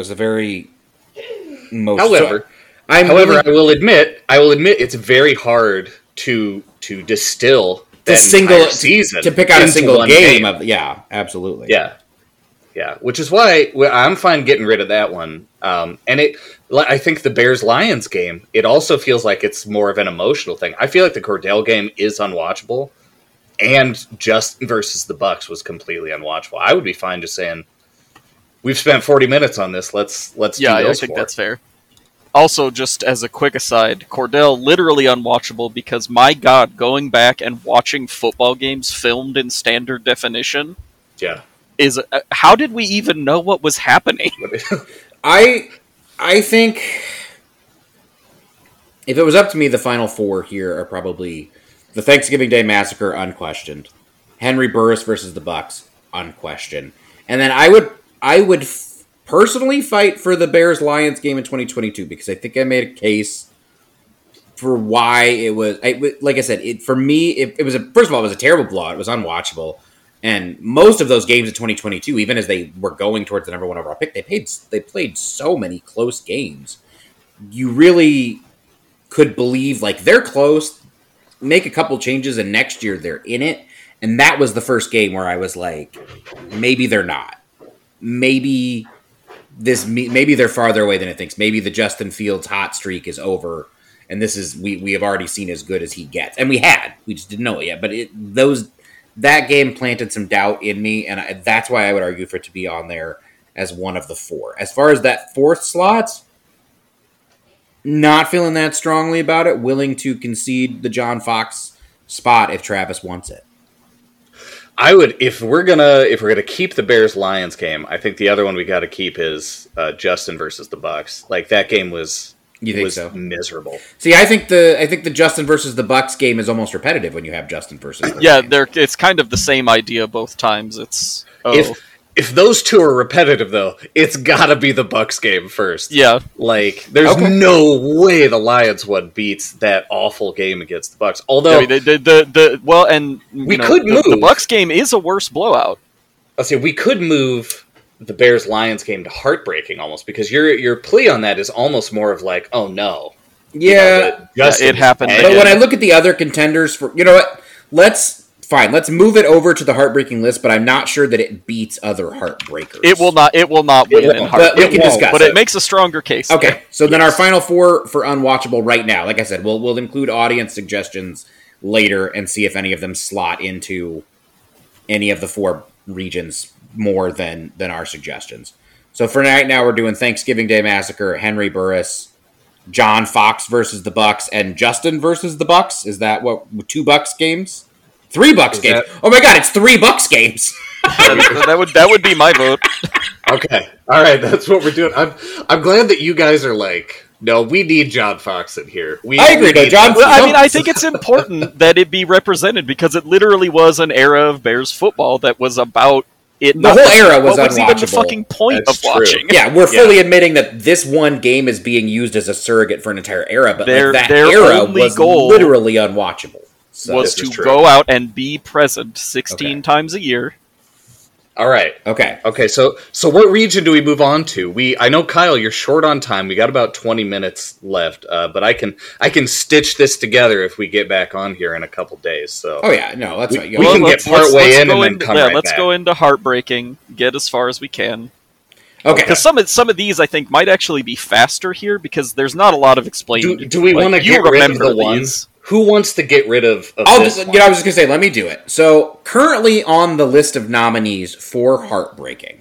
However, I will admit it's very hard to distill the single season to pick out a single game of absolutely. Yeah, which is why I'm fine getting rid of that one. I think the Bears-Lions game, it also feels like it's more of an emotional thing. I feel like the Cordell game is unwatchable, and Justin versus the Bucks was completely unwatchable. I would be fine just saying, we've spent 40 minutes on this. Let's do those. I think that's fair. Also, just as a quick aside, Cordell literally unwatchable because, my God, going back and watching football games filmed in standard definition, is how did we even know what was happening? I think if it was up to me, the final four here are probably the Thanksgiving Day Massacre, unquestioned. Henry Burris versus the Bucks, unquestioned. And then I would personally fight for the Bears-Lions game in 2022 because I think I made a case for why it was. Like I said, for me, it was first of all, it was a terrible blowout. It was unwatchable. And most of those games in 2022, even as they were going towards the number one overall pick, they played so many close games. You really could believe, like, they're close, make a couple changes, and next year they're in it. And that was the first game where I was like, maybe they're not. Maybe they're farther away than it thinks. Maybe the Justin Fields hot streak is over, and this is we have already seen as good as he gets. And we just didn't know it yet. But that game planted some doubt in me, and that's why I would argue for it to be on there as one of the four. As far as that fourth slot, not feeling that strongly about it. Willing to concede the John Fox spot if Travis wants it. I would, if we're gonna keep the Bears-Lions game, I think the other one we got to keep is Justin versus the Bucks. Like, that game was miserable. See, I think the Justin versus the Bucks game is almost repetitive when you have Justin versus. It's kind of the same idea both times. It's if those two are repetitive, though, it's got to be the Bucks game first. Yeah, like there's no way the Lions one beats that awful game against the Bucks. Although we could move the Bucks game is a worse blowout. I'll say we could move the Bears-Lions game to heartbreaking almost, because your plea on that is almost more of like, oh no, it happened. But when I look at the other contenders for, let's move it over to the heartbreaking list, but I'm not sure that it beats other heartbreakers. It will not win in heartbreaking. But we can discuss. But it makes a stronger case. Okay, so then our final four for unwatchable right now, like I said, we'll include audience suggestions later and see if any of them slot into any of the four regions more than our suggestions. So for right now, we're doing Thanksgiving Day Massacre, Henry Burris, John Fox versus the Bucks, and Justin versus the Bucks. Is that what 2 Bucks games? 3 Bucks games. Oh my God, it's 3 Bucks games. that would be my vote. Okay, all right, that's what we're doing. I'm glad that you guys are like, no, we need John Fox in here. I agree, though, John. I think it's important that it be represented because it literally was an era of Bears football that was about it. The whole era was unwatchable. What was even the fucking point of watching? Yeah, we're fully admitting that this one game is being used as a surrogate for an entire era, but that era was literally unwatchable. So was to go out and be present 16 times a year. All right. Okay. So what region do we move on to? I know, Kyle, you're short on time. We got about 20 minutes left, but I can stitch this together if we get back on here in a couple days. So. Oh yeah, no, that's right. We can get part way in and then come right back. Let's go into heartbreaking. Get as far as we can. Okay. Because some of these I think might actually be faster here because there's not a lot of explaining. Do we want to get rid of the ones? Who wants to get rid of this one? I was just going to say, let me do it. So, currently on the list of nominees for Heartbreaking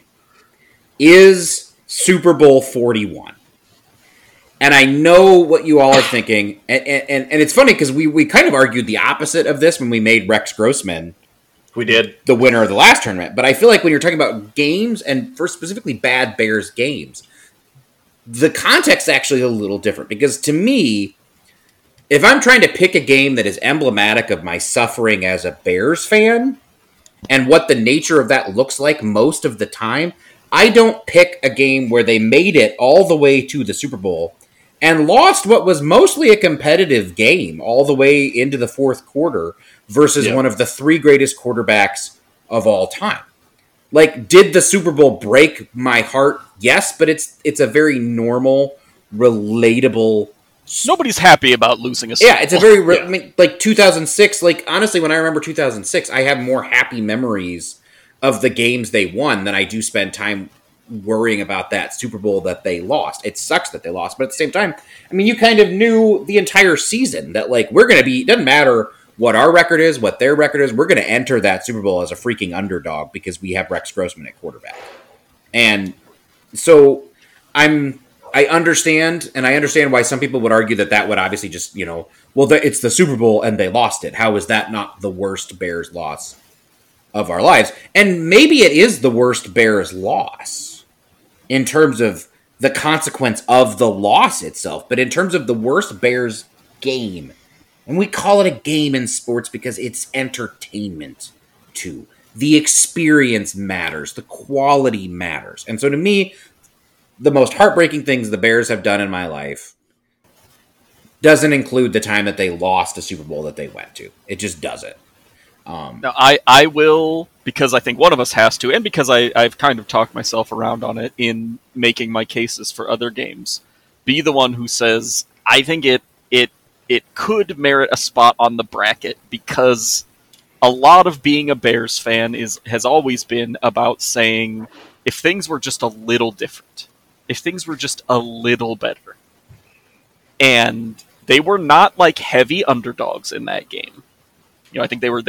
is Super Bowl 41. And I know what you all are thinking. And it's funny because we kind of argued the opposite of this when we made Rex Grossman We did. The winner of the last tournament. But I feel like when you're talking about games, and for specifically bad Bears games, the context is actually a little different. Because to me, if I'm trying to pick a game that is emblematic of my suffering as a Bears fan, and what the nature of that looks like most of the time, I don't pick a game where they made it all the way to the Super Bowl, and lost what was mostly a competitive game all the way into the fourth quarter versus one of the three greatest quarterbacks of all time. Like, did the Super Bowl break my heart? Yes, but it's a very normal, relatable. Nobody's happy about losing a Super Bowl. Yeah, it's a very I mean, like 2006. Like, honestly, when I remember 2006, I have more happy memories of the games they won than I do spend time worrying about that Super Bowl that they lost. It sucks that they lost, but at the same time, I mean, you kind of knew the entire season that, like, we're going to be, it doesn't matter what our record is, what their record is, we're going to enter that Super Bowl as a freaking underdog because we have Rex Grossman at quarterback. And so I understand, and I understand why some people would argue that would obviously just, well, it's the Super Bowl and they lost it. How is that not the worst Bears loss of our lives? And maybe it is the worst Bears loss in terms of the consequence of the loss itself, but in terms of the worst Bears game, and we call it a game in sports because it's entertainment too. The experience matters. The quality matters. And so to me, the most heartbreaking things the Bears have done in my life doesn't include the time that they lost a Super Bowl that they went to. It just doesn't. Now, I will, because I think one of us has to, and because I've kind of talked myself around on it in making my cases for other games, be the one who says, I think it could merit a spot on the bracket, because a lot of being a Bears fan has always been about saying, if things were just a little different, if things were just a little better. And they were not like heavy underdogs in that game. I think they were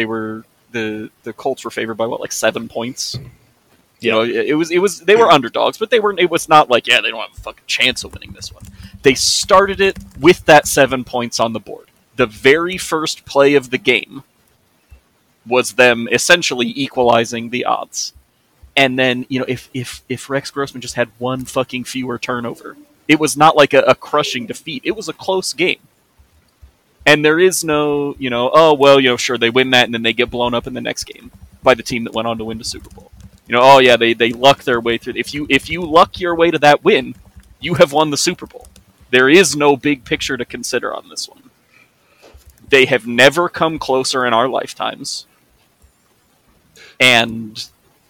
the Colts were favored by like 7 points. It was they were underdogs, but it was not like, they don't have a fucking chance of winning this one. They started it with that 7 points on the board. The very first play of the game was them essentially equalizing the odds. And then, if Rex Grossman just had one fucking fewer turnover, it was not like a crushing defeat. It was a close game. And there is no, sure, they win that and then they get blown up in the next game by the team that went on to win the Super Bowl. They luck their way through. If you luck your way to that win, you have won the Super Bowl. There is no big picture to consider on this one. They have never come closer in our lifetimes. And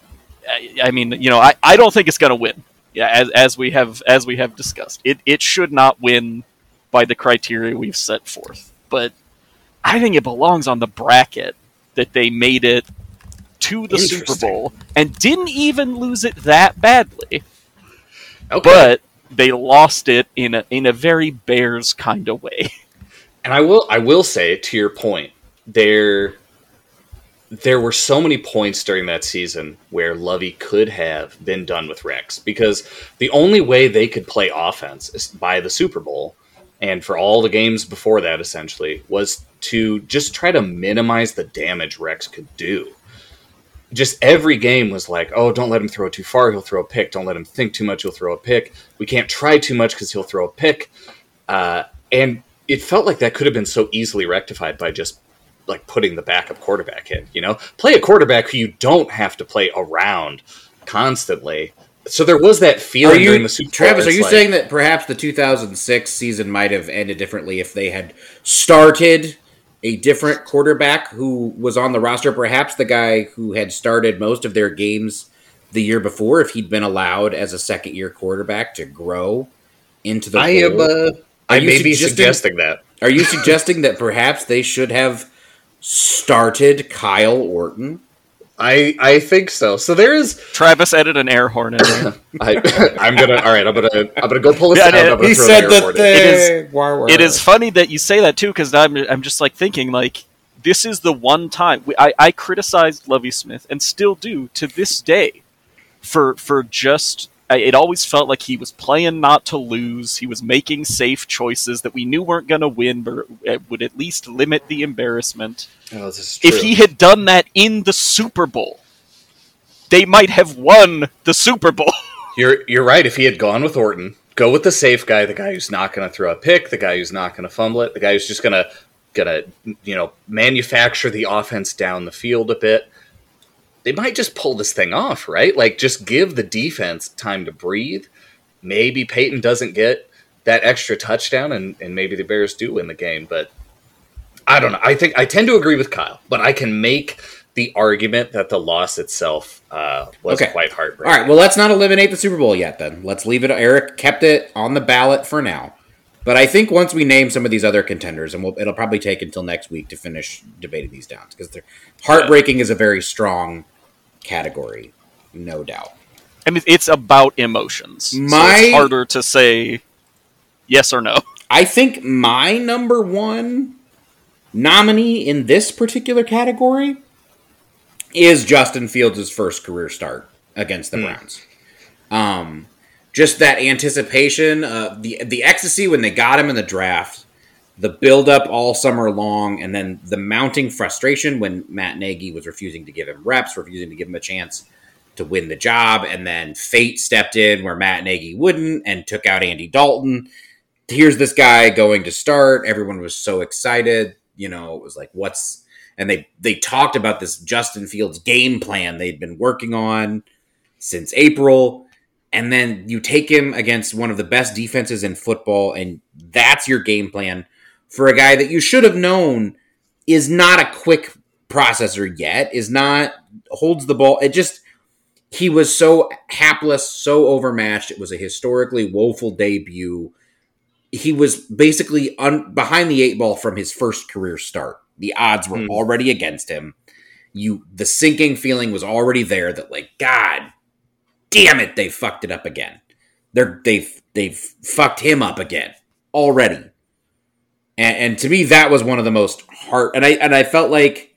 I mean, I don't think it's going to win. Yeah, as we have discussed, it should not win by the criteria we've set forth. But I think it belongs on the bracket that they made it to the Super Bowl and didn't even lose it that badly. Okay. But they lost it in a very Bears kind of way. And I will say, to your point, there were so many points during that season where Lovey could have been done with Rex, because the only way they could play offense is by the Super Bowl, and for all the games before that, essentially, was to just try to minimize the damage Rex could do. Just every game was like, oh, don't let him throw too far, he'll throw a pick. Don't let him think too much, he'll throw a pick. We can't try too much because he'll throw a pick. And it felt like that could have been so easily rectified by just like putting the backup quarterback in, Play a quarterback who you don't have to play around constantly. So there was that feeling during the Super Bowl. Travis, are you saying that perhaps the 2006 season might have ended differently if they had started a different quarterback who was on the roster? Perhaps the guy who had started most of their games the year before, if he'd been allowed as a second-year quarterback to grow into the role? I may be suggesting that. Are you suggesting that perhaps they should have started Kyle Orton? I think so. So there is Travis added an air horn in there. I'm gonna go pull this out. He said that it is funny that you say that too, because I'm just like thinking like this is the one time I criticized Lovie Smith and still do to this day for just. It always felt like he was playing not to lose. He was making safe choices that we knew weren't going to win, but would at least limit the embarrassment. Oh, this is true. If he had done that in the Super Bowl, they might have won the Super Bowl. You're right. If he had gone with Orton, go with the safe guy, the guy who's not going to throw a pick, the guy who's not going to fumble it, the guy who's just going to manufacture the offense down the field a bit. They might just pull this thing off, right? Like, just give the defense time to breathe. Maybe Peyton doesn't get that extra touchdown, and maybe the Bears do win the game. But I don't know. I think I tend to agree with Kyle, but I can make the argument that the loss itself was quite heartbreaking. All right, well, let's not eliminate the Super Bowl yet then. Let's leave it. Eric kept it on the ballot for now. But I think once we name some of these other contenders, and it'll probably take until next week to finish debating these down, because heartbreaking is a very strong category, no doubt. I mean, it's about emotions. So it's harder to say yes or no. I think my number one nominee in this particular category is Justin Fields' first career start against the Browns. Just that anticipation, the ecstasy when they got him in the draft, the build-up all summer long, and then the mounting frustration when Matt Nagy was refusing to give him reps, refusing to give him a chance to win the job, and then fate stepped in where Matt Nagy wouldn't and took out Andy Dalton. Here's this guy going to start. Everyone was so excited. You know, it was like, what's... And they talked about this Justin Fields game plan they'd been working on since April. And then you take him against one of the best defenses in football, and that's your game plan for a guy that you should have known is not a quick processor yet, holds the ball. He was so hapless, so overmatched. It was a historically woeful debut. He was basically behind the eight ball from his first career start. The odds were already against him. The sinking feeling was already there that, like, God damn it, they fucked it up again. They've fucked him up again already. And to me, that was one of the most hard. And I felt like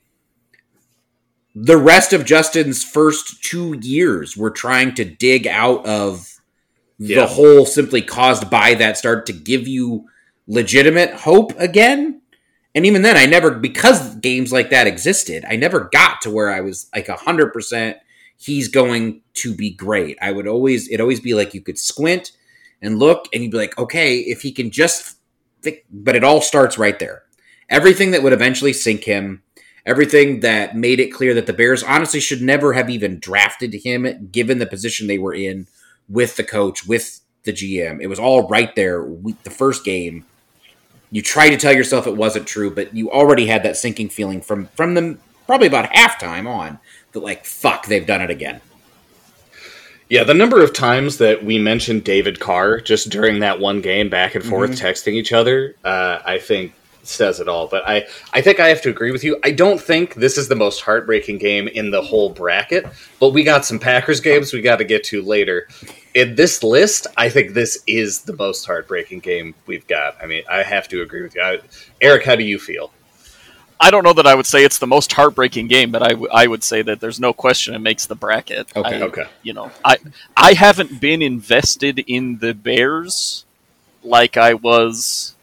the rest of Justin's first 2 years were trying to dig out of the hole simply caused by that start to give you legitimate hope again. And even then, because games like that existed, I never got to where I was like 100% he's going to be great. It'd always be like you could squint and look and you'd be like, okay, if he can just but it all starts right there. Everything that would eventually sink him, everything that made it clear that the Bears honestly should never have even drafted him given the position they were in with the coach, with the GM. It was all right there. The first game, you try to tell yourself it wasn't true, but you already had that sinking feeling from them probably about halftime on that, like, fuck, they've done it again. Yeah, the number of times that we mentioned David Carr just during that one game, back and forth, texting each other, I think says it all. But I think I have to agree with you. I don't think this is the most heartbreaking game in the whole bracket, but we got some Packers games we got to get to later. In this list, I think this is the most heartbreaking game we've got. I mean, I have to agree with you. Eric, how do you feel? I don't know that I would say it's the most heartbreaking game, but I would say that there's no question it makes the bracket. Okay. You know, I haven't been invested in the Bears like I was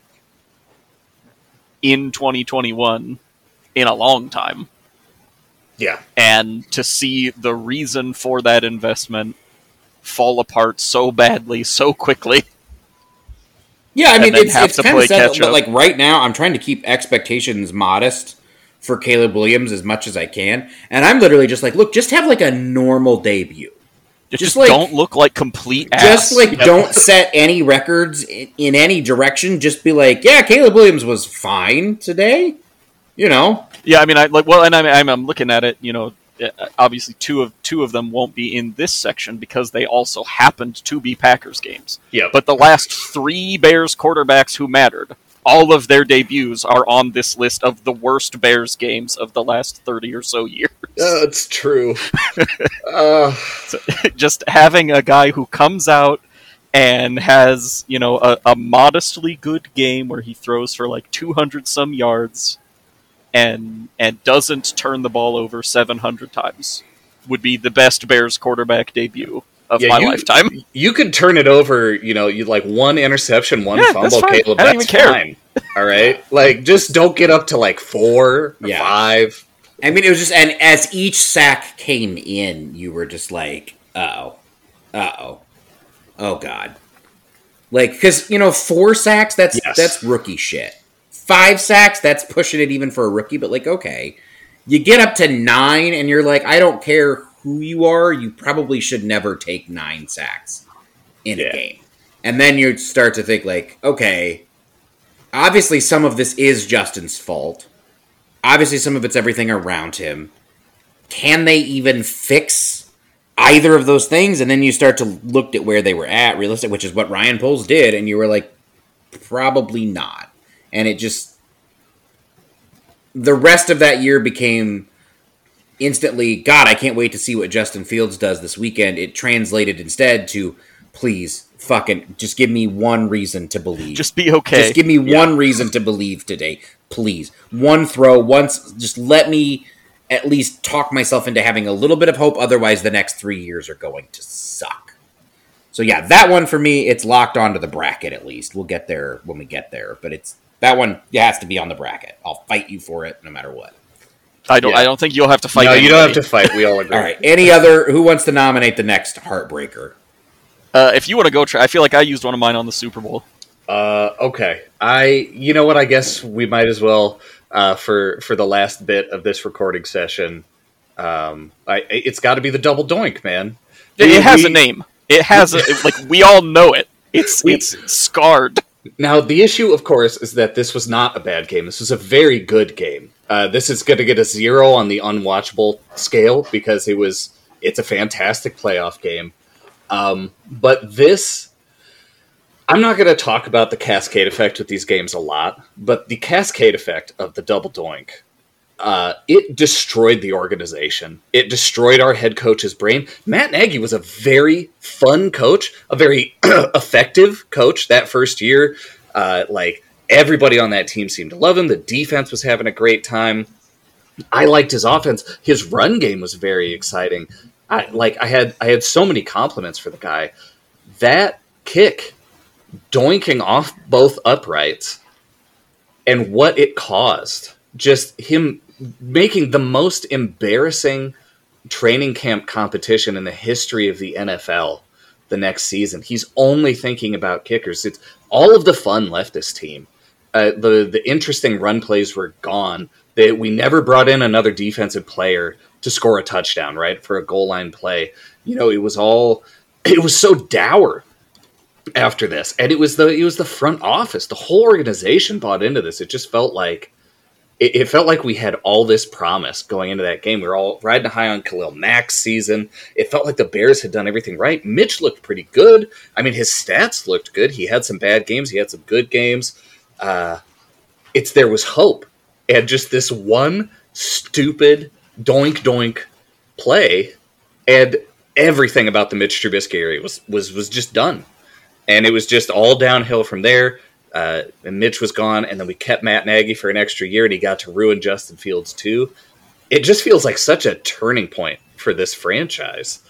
in 2021 in a long time. Yeah. And to see the reason for that investment fall apart so badly, so quickly. Yeah, I mean, it's kind of sad, but like right now, I'm trying to keep expectations modest for Caleb Williams as much as I can, and I'm literally just like, look, just have like a normal debut. Just like, don't look like complete ass. Just like don't set any records in any direction. Just be like, yeah, Caleb Williams was fine today. You know. Yeah, I mean, I'm looking at it. You know, obviously two of them won't be in this section because they also happened to be Packers games. Yeah. But the last 3 Bears quarterbacks who mattered, all of their debuts are on this list of the worst Bears games of the last 30 or so years. It's true. So just having a guy who comes out and has, you know, a modestly good game where he throws for like 200 some yards and doesn't turn the ball over 700 times would be the best Bears quarterback debut of my lifetime. You could turn it over, you know, you like one interception, one fumble, Caleb. I don't even care. Fine. All right, like just don't get up to like 4 or 5. I mean, it was just, and as each sack came in, you were just like, oh god, like, because you know, 4 sacks, that's rookie shit. 5 sacks, that's pushing it even for a rookie, but like, okay. You get up to 9, and you're like, I don't care who you are, you probably should never take 9 sacks in a game. And then you start to think, like, okay, obviously some of this is Justin's fault. Obviously some of it's everything around him. Can they even fix either of those things? And then you start to look at where they were at, realistic, which is what Ryan Poles did, and you were like, probably not. And it just... The rest of that year became instantly, God, I can't wait to see what Justin Fields does this weekend. It translated instead to, please, fucking, just give me one reason to believe. Just be okay. Just give me one reason to believe today, please. One throw, once, just let me at least talk myself into having a little bit of hope. Otherwise, the next 3 years are going to suck. So yeah, that one for me, it's locked onto the bracket at least. We'll get there when we get there, but it's that one. It has to be on the bracket. I'll fight you for it no matter what. I don't think you'll have to fight. No, anybody. you don't have to fight. We all agree. All right. Any other? Who wants to nominate the next heartbreaker? If you want to go, I feel like I used one of mine on the Super Bowl. Okay. You know what? I guess we might as well for the last bit of this recording session. It's got to be the double doink, man. It has a name. It has like we all know it. It's scarred. Now the issue, of course, is that this was not a bad game. This was a very good game. This is going to get a 0 on the unwatchable scale because it's a fantastic playoff game. But this, I'm not going to talk about the cascade effect with these games a lot, but the cascade effect of the double doink, it destroyed the organization. It destroyed our head coach's brain. Matt Nagy was a very fun coach, a very effective coach that first year. Everybody on that team seemed to love him. The defense was having a great time. I liked his offense. His run game was very exciting. I had so many compliments for the guy. That kick, doinking off both uprights, and what it caused, just him making the most embarrassing training camp competition in the history of the NFL the next season. He's only thinking about kickers. It's all of the fun left this team. The interesting run plays were gone. We never brought in another defensive player to score a touchdown, right, for a goal line play. It was so dour after this. And it was the front office. The whole organization bought into this. It just felt like it felt like we had all this promise going into that game. We were all riding high on Khalil Mack's season. It felt like the Bears had done everything right. Mitch looked pretty good. I mean, his stats looked good. He had some bad games. He had some good games. There was hope. And just this one stupid doink play, and everything about the Mitch Trubisky area was just done. And it was just all downhill from there. And Mitch was gone, and then we kept Matt Nagy for an extra year, and he got to ruin Justin Fields too. It just feels like such a turning point for this franchise.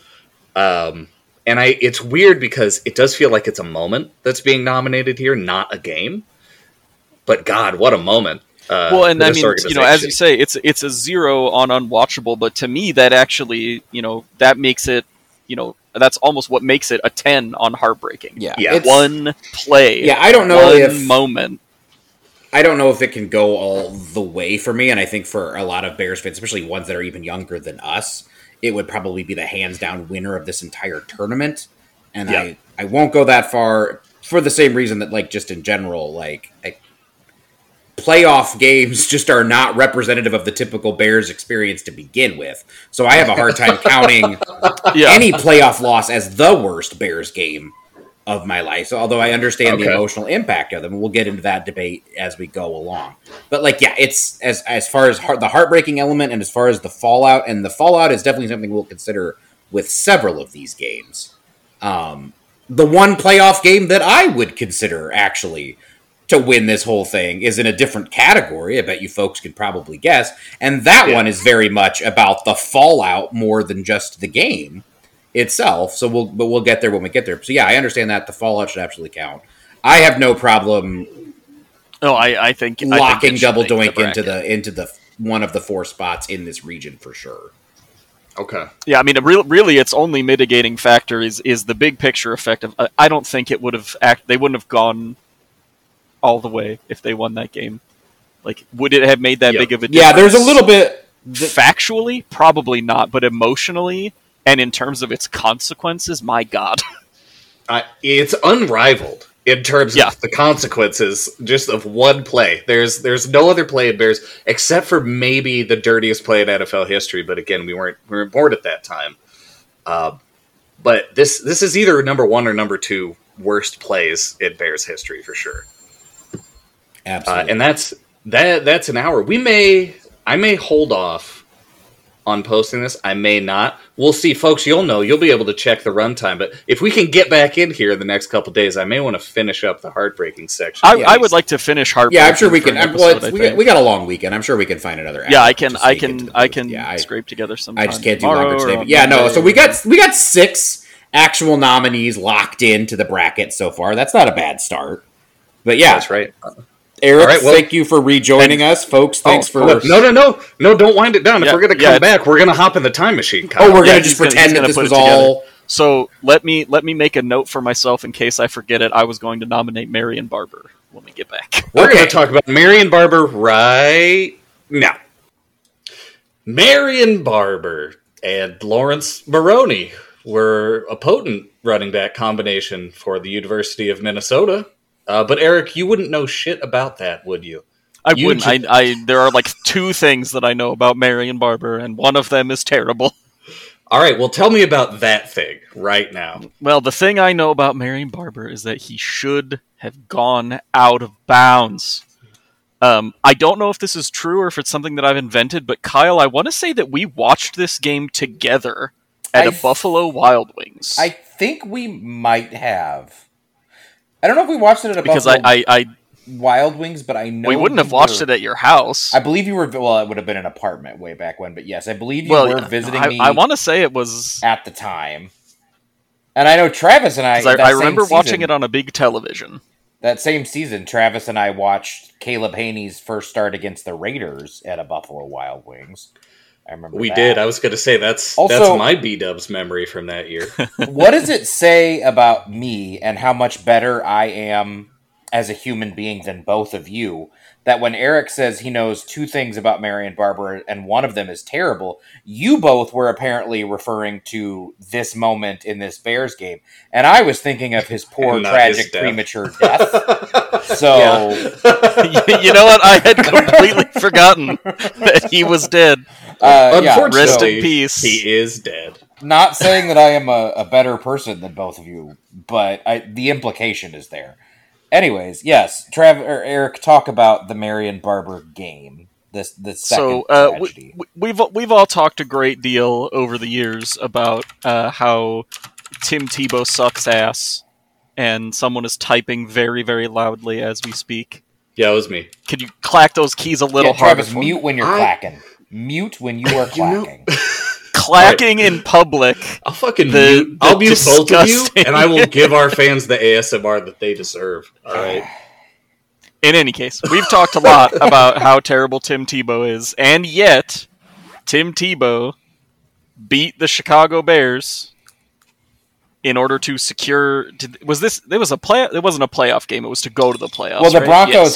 It's weird because it does feel like it's a moment that's being nominated here, not a game. But God, what a moment. Well, and I mean, as you say, it's a 0 on unwatchable, but to me that actually, that makes it, that's almost what makes it a 10 on heartbreaking. Yeah. One play. Yeah, I don't know moment. I don't know if it can go all the way for me, and I think for a lot of Bears fans, especially ones that are even younger than us, it would probably be the hands-down winner of this entire tournament. And I won't go that far for the same reason that, just in general, playoff games just are not representative of the typical Bears experience to begin with. So I have a hard time counting any playoff loss as the worst Bears game of my life. So although I understand the emotional impact of them, we'll get into that debate as we go along. But it's as far as the heartbreaking element and as far as the fallout is definitely something we'll consider with several of these games. The one playoff game that I would consider actually to win this whole thing is in a different category. I bet you folks could probably guess. And that one is very much about the fallout more than just the game itself. So we'll get there when we get there. So yeah, I understand that the fallout should absolutely count. I have no problem. No, I think locking double doink into the one of the 4 spots in this region for sure. Okay. Yeah, I mean, really, its only mitigating factor is the big picture effect of. I don't think it would have they wouldn't have gone all the way if they won that game. Would it have made that big of a difference? Yeah, there's a little bit... Factually, probably not, but emotionally, and in terms of its consequences, my God. It's unrivaled in terms of the consequences just of one play. There's no other play in Bears except for maybe the dirtiest play in NFL history. But again, we weren't bored at that time. But this is either number one or number two worst plays in Bears history for sure. Absolutely, and that's an hour. I may hold off on posting this. I may not. We'll see, folks. You'll know. You'll be able to check the runtime. But if we can get back in here in the next couple days, I may want to finish up the heartbreaking section. I would like to finish heartbreaking. Yeah, I'm sure we can. We got a long weekend. I'm sure we can find another. Yeah, I can scrape together some. I just can't do longer today. But yeah, no. So we got 6 actual nominees locked into the bracket so far. That's not a bad start. But yeah, that's right. Eric, thank you for rejoining us, folks. Thanks for no, don't wind it down. If we're gonna come back, we're gonna hop in the time machine. Kyle. We're gonna just pretend that this was all. So let me make a note for myself in case I forget it. I was going to nominate Marion Barber when we get back. We're gonna talk about Marion Barber right now. Marion Barber and Lawrence Maroney were a potent running back combination for the University of Minnesota. But Eric, you wouldn't know shit about that, would you? I wouldn't. There are like 2 things that I know about Marion Barber, and one of them is terrible. All right, well, tell me about that thing right now. Well, the thing I know about Marion Barber is that he should have gone out of bounds. I don't know if this is true or if it's something that I've invented, but Kyle, I want to say that we watched this game together at a Buffalo Wild Wings. I think we might have. I don't know if we watched it at a Buffalo Wild Wings, but I know we wouldn't have watched it at your house. I believe you were. Well, it would have been an apartment way back when, but yes, I believe you were visiting me. I want to say it was at the time, and I know Travis and I remember watching it on a big television. That same season, Travis and I watched Caleb Haney's first start against the Raiders at a Buffalo Wild Wings. I remember we did. I was going to say that's my B-dubs memory from that year. What does it say about me and how much better I am as a human being than both of you that when Eric says he knows 2 things about Marion Barber and one of them is terrible, you both were apparently referring to this moment in this Bears game, and I was thinking of his poor, tragic, premature death. So, you know what? I had completely forgotten that he was dead. Unfortunately, rest in peace. He is dead. Not saying that I am a better person than both of you, but the implication is there. Anyways, yes, Eric, talk about the Marion Barber game. The second tragedy. We've all talked a great deal over the years about how Tim Tebow sucks ass, and someone is typing very, very loudly as we speak. Yeah, it was me. Could you clack those keys a little harder? Travis, mute when you're clacking. Mute when you are clacking. Clacking in public. I'll fucking mute. I'll mute both of you, and I will give our fans the ASMR that they deserve. All right. In any case, we've talked a lot about how terrible Tim Tebow is, and yet Tim Tebow beat the Chicago Bears in order to secure. It wasn't a playoff game. It was to go to the playoffs. Well, the Broncos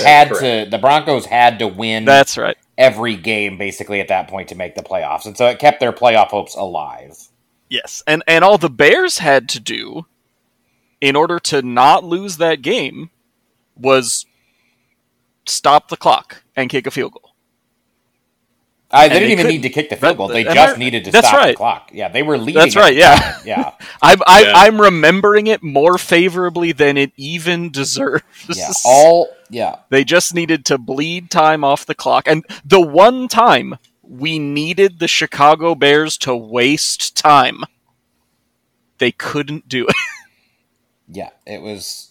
had to win. That's right. Every game basically at that point to make the playoffs, and so it kept their playoff hopes alive. Yes, and all the Bears had to do in order to not lose that game was stop the clock and kick a field goal. They didn't even need to kick the field goal. They just needed to stop the clock. Yeah, they were leading. That's right, yeah. Yeah. I'm remembering it more favorably than it even deserves. Yeah. They just needed to bleed time off the clock. And the one time we needed the Chicago Bears to waste time, they couldn't do it. Yeah, it was...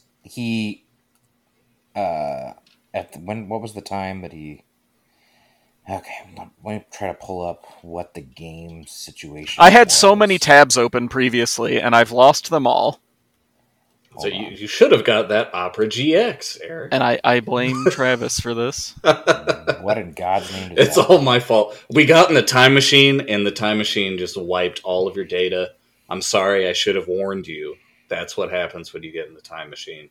what was the time that he... Okay, let me try to pull up what the game situation I had so many tabs open previously, and I've lost them all. So you should have got that Opera GX, Eric. And I blame Travis for this. What in God's name is It's all my fault. We got in the time machine, and the time machine just wiped all of your data. I'm sorry, I should have warned you. That's what happens when you get in the time machine.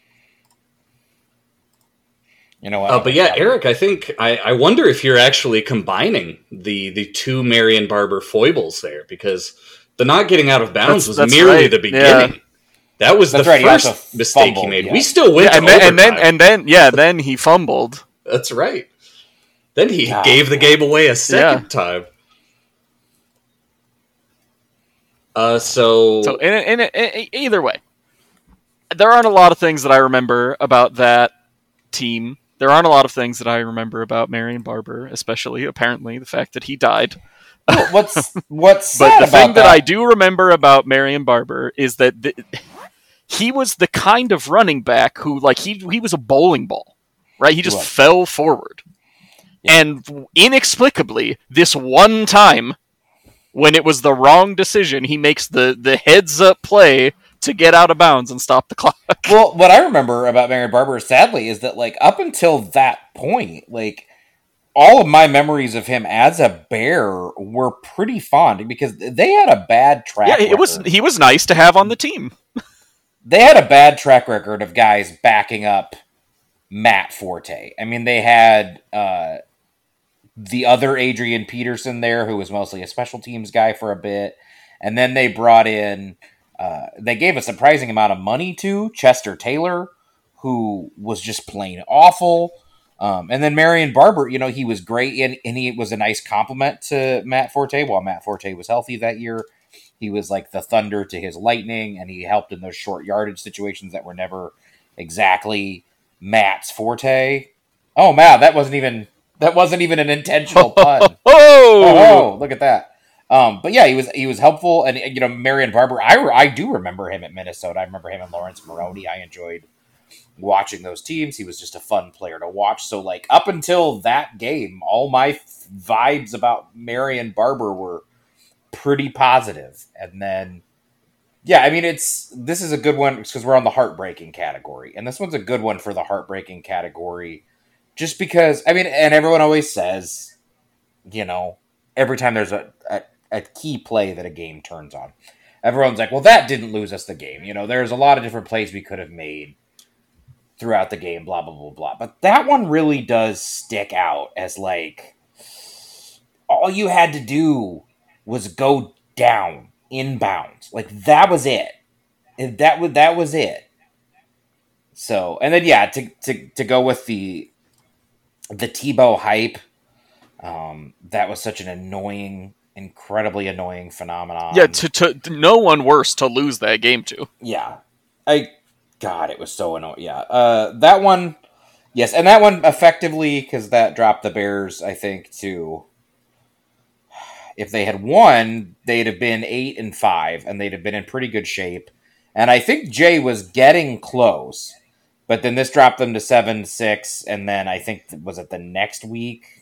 You know what? But yeah, Eric, I think I wonder if you're actually combining the 2 Marion Barber foibles there, because the not getting out of bounds was merely the beginning. That was That's the right, he also first mistake he fumbled, made. yeah. We still went to and overtime. then he fumbled. That's right. Then he God. gave the game away a second time. So either way, there aren't a lot of things that I remember about that team. There aren't a lot of things that I remember about Marion Barber, especially apparently the fact that he died. What's But sad the thing about that I do remember about Marion Barber is that he was the kind of running back who, like, he was a bowling ball, right? He just Right. fell forward. Yeah. And inexplicably, this one time, when it was the wrong decision, he makes the heads-up play to get out of bounds and stop the clock. Well, what I remember about Marion Barber, sadly, is that, like, up until that point, like, all of my memories of him as a Bear were pretty fond because they had a bad track record. He was nice to have on the team. They had a bad track record of guys backing up Matt Forte. I mean, they had the other Adrian Peterson there, who was mostly a special teams guy for a bit. And then they brought in, they gave a surprising amount of money to Chester Taylor, who was just plain awful. And then Marion Barber, he was great, and he was a nice compliment to Matt Forte. While Matt Forte was healthy that year, he was like the thunder to his lightning, and he helped in those short yardage situations that were never exactly Matt's forte. Oh, man, that wasn't even an intentional pun. Oh, look at that. But yeah, he was helpful, and Marion Barber. I do remember him at Minnesota. I remember him and Lawrence Maroney. I enjoyed watching those teams. He was just a fun player to watch. So, like, up until that game, all my vibes about Marion Barber were pretty positive. And then, yeah, I mean, this is a good one because we're on the heartbreaking category, and this one's a good one for the heartbreaking category, just because, I mean, and everyone always says, every time there's a key play that a game turns on, everyone's like, well, that didn't lose us the game. There's a lot of different plays we could have made throughout the game, blah, blah, blah, blah. But that one really does stick out as, like, all you had to do was go down inbounds. Like, that was it. That was it. So, and then, yeah, to go with the Tebow hype, that was such an incredibly annoying phenomenon. Yeah, to no one worse to lose that game to. Yeah. God, it was so annoying. Yeah. That one, yes, and that one effectively, because that dropped the Bears, I think, to, if they had won, they'd have been 8-5, and they'd have been in pretty good shape. And I think Jay was getting close, but then this dropped them to 7-6, and then I think, was it the next week?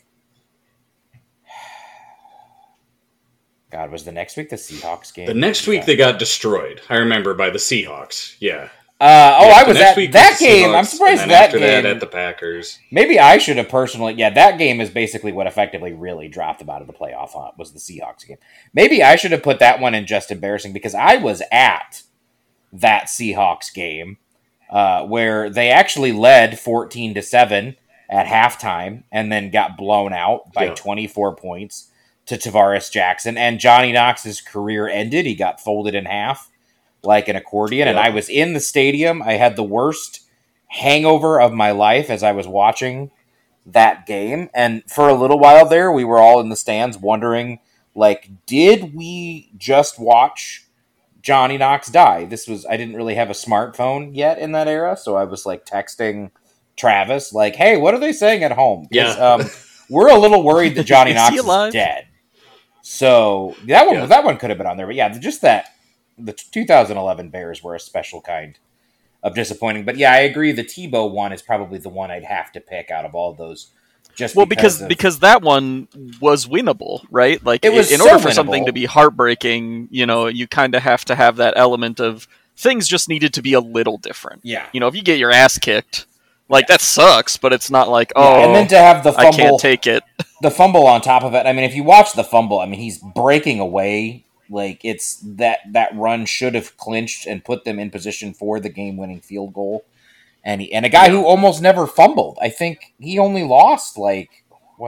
God, was the next week the Seahawks game? The next week they got destroyed. I remember, by the Seahawks. Yeah. I was at that game. I'm surprised that game. That at the Packers. Maybe I should have personally. Yeah, that game is basically what effectively really dropped them out of the playoff hunt, was the Seahawks game. Maybe I should have put that one in just embarrassing, because I was at that Seahawks game where they actually led 14-7 at halftime and then got blown out by 24 points to Tavares Jackson, and Johnny Knox's career ended. He got folded in half like an accordion, and I was in the stadium. I had the worst hangover of my life as I was watching that game, and for a little while there, we were all in the stands wondering, like, did we just watch Johnny Knox die? I didn't really have a smartphone yet in that era, so I was, like, texting Travis, like, hey, what are they saying at home? Yeah. We're a little worried that Johnny Knox is dead. So that one could have been on there, but yeah, just that the 2011 Bears were a special kind of disappointing. But yeah, I agree. The Tebow one is probably the one I'd have to pick out of all those. Because that one was winnable, right? Like, it was in order for something to be heartbreaking, you kind of have to have that element of things just needed to be a little different. Yeah. If you get your ass kicked, like, that sucks, but it's not like, and then to have the fumble, I can't take it. The fumble on top of it. I mean, if you watch the fumble, I mean, he's breaking away. Like, it's that run should have clinched and put them in position for the game-winning field goal. And a guy who almost never fumbled. I think he only lost, like,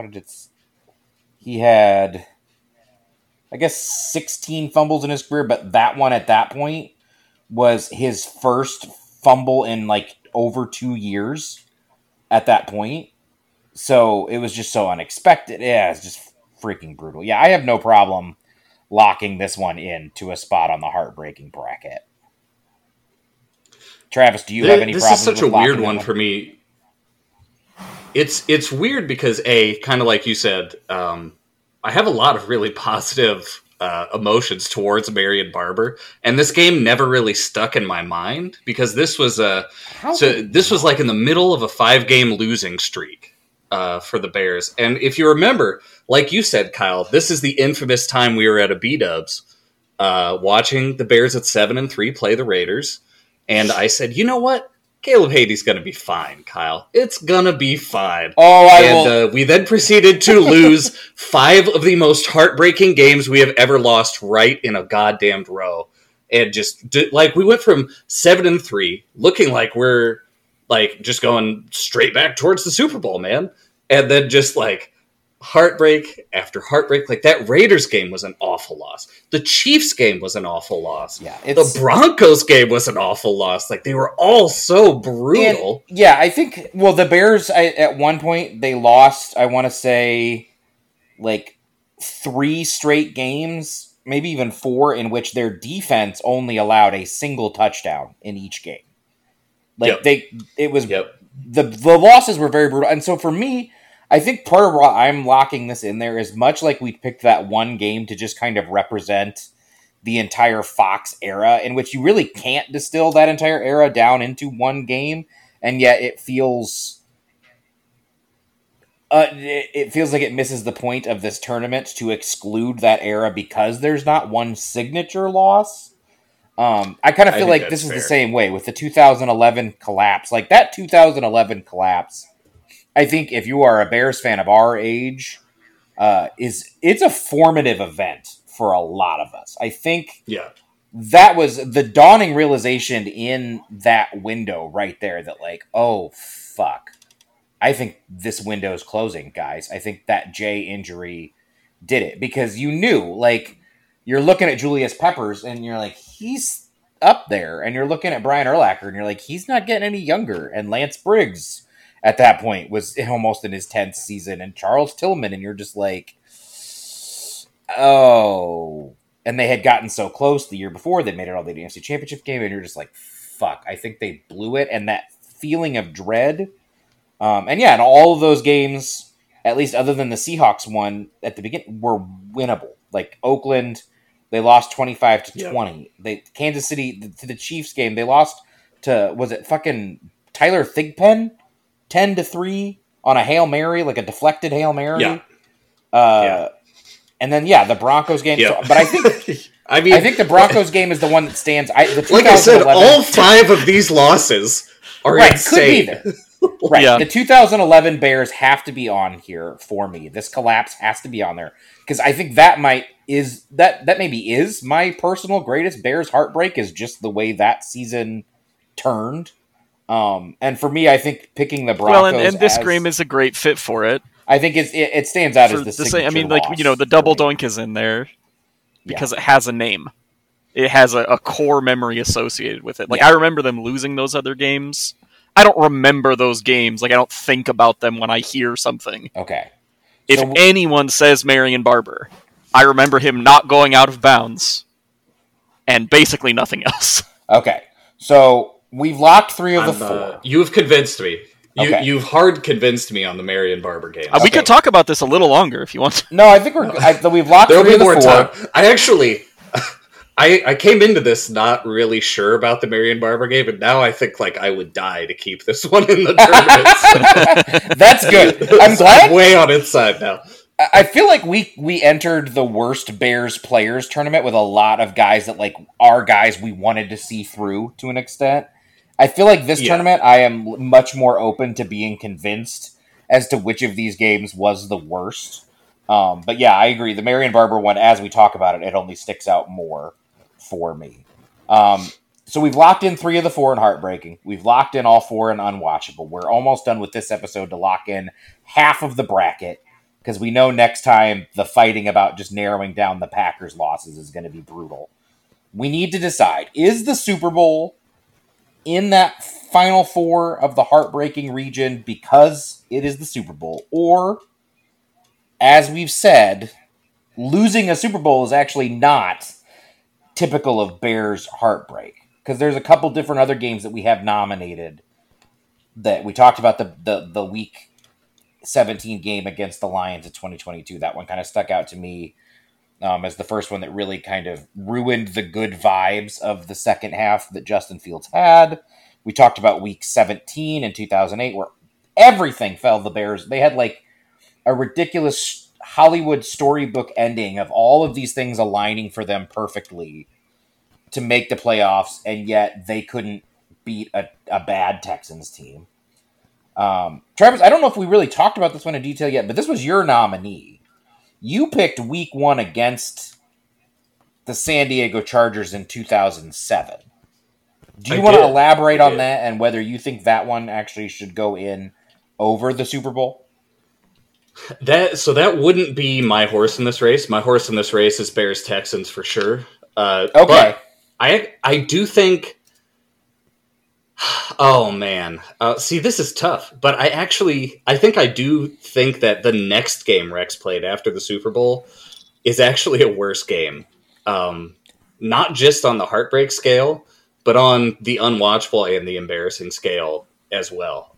he had, I guess, 16 fumbles in his career, but that one at that point was his first fumble in like over 2 years at that point. So it was just so unexpected. Yeah, it's just freaking brutal. Yeah, I have no problem locking this one in to a spot on the heartbreaking bracket. Travis, do you have any problems? This is such a weird one for me. It's weird because kind of like you said, I have a lot of really positive emotions towards Marion Barber, and this game never really stuck in my mind because this was like in the middle of a 5-game losing streak for the Bears. And if you remember, like you said, Kyle, this is the infamous time we were at a B-Dubs watching the Bears at 7-3 play the Raiders, and I said, you know what? Caleb Hady's going to be fine, Kyle. It's going to be fine. We then proceeded to lose 5 of the most heartbreaking games we have ever lost right in a goddamned row. And we went from 7-3, looking like we're like just going straight back towards the Super Bowl, man. And then just like heartbreak after heartbreak. Like that Raiders game was an awful loss. The Chiefs game was an awful loss. Yeah, the Broncos game was an awful loss. Like they were all so brutal. And, I think, the Bears at one point they lost, I want to say like 3 straight games, maybe even 4, in which their defense only allowed a single touchdown in each game. Like the losses were very brutal. And so for me, I think part of why I'm locking this in there is much like we picked that one game to just kind of represent the entire Fox era, in which you really can't distill that entire era down into one game, and yet it feels like it misses the point of this tournament to exclude that era because there's not one signature loss. I kind of feel like this is the same way with the 2011 collapse. Like that 2011 collapse, I think if you are a Bears fan of our age, it's a formative event for a lot of us. I think that was the dawning realization in that window right there that like, oh, fuck. I think this window is closing, guys. I think that Jay injury did it because you knew, like, you're looking at Julius Peppers and you're like, he's up there. And you're looking at Brian Urlacher and you're like, he's not getting any younger. And Lance Briggs at that point was almost in his 10th season, and Charles Tillman, and you're just like, oh. And they had gotten so close the year before, they made it all the NFC Championship game, and you're just like, fuck, I think they blew it. And that feeling of dread, in all of those games, at least other than the Seahawks one at the beginning, were winnable. Like Oakland, they lost 25-20. Kansas City, to the Chiefs game, they lost to, was it fucking Tyler Thigpen? 10-3 on a Hail Mary, like a deflected Hail Mary. And then, the Broncos game. Yeah. So, but I think I think the Broncos game is the one that stands. Like I said, all 5 of these losses are insane. Could be there. Right. Yeah. The 2011 Bears have to be on here for me. This collapse has to be on there. Because I think that maybe is my personal greatest Bears heartbreak, is just the way that season turned. And for me, I think picking the Broncos. Well, and this game is a great fit for it. I think it stands out as the signature I mean, like, the double doink is in there because it has a name. It has a core memory associated with it. Like, I remember them losing those other games. I don't remember those games. Like, I don't think about them when I hear something. Okay. If anyone says Marion Barber, I remember him not going out of bounds and basically nothing else. Okay. So we've locked 3 of the 4. You've convinced me. You've hard convinced me on the Marion Barber game. We could talk about this a little longer if you want to. No, I think we've locked 3 of the 4. There'll be more time. I came into this not really sure about the Marion Barber game, and now I think like I would die to keep this one in the tournament. That's good. I'm glad. I'm way on its side now. I feel like we entered the worst Bears players tournament with a lot of guys that like are guys we wanted to see through to an extent. I feel like this tournament, I am much more open to being convinced as to which of these games was the worst. But yeah, I agree. The Marion Barber one, as we talk about it, it only sticks out more for me. So we've locked in 3 of the 4 in heartbreaking. We've locked in all 4 in unwatchable. We're almost done with this episode to lock in half of the bracket, because we know next time the fighting about just narrowing down the Packers losses is going to be brutal. we need to decide, is the Super Bowl in that Final Four of the heartbreaking region because it is the Super Bowl? Or, as we've said, losing a Super Bowl is actually not typical of Bears heartbreak. Because there's a couple different other games that we have nominated that we talked about the Week 17 game against the Lions in 2022. That one kind of stuck out to me as the first one that really kind of ruined the good vibes of the second half that Justin Fields had. We talked about Week 17 in 2008 where everything fell the Bears. They had like a ridiculous Hollywood storybook ending of all of these things aligning for them perfectly to make the playoffs, and yet they couldn't beat a bad Texans team. Travis, I don't know if we really talked about this one in detail yet, but this was your nominee. You picked Week 1 against the San Diego Chargers in 2007. Do you want to elaborate on that and whether you think that one actually should go in over the Super Bowl? That wouldn't be my horse in this race. My horse in this race is Bears Texans for sure. Okay. But I do think. Oh man, see, this is tough. But I do think that the next game Rex played after the Super Bowl is actually a worse game. Not just on the heartbreak scale, but on the unwatchable and the embarrassing scale as well.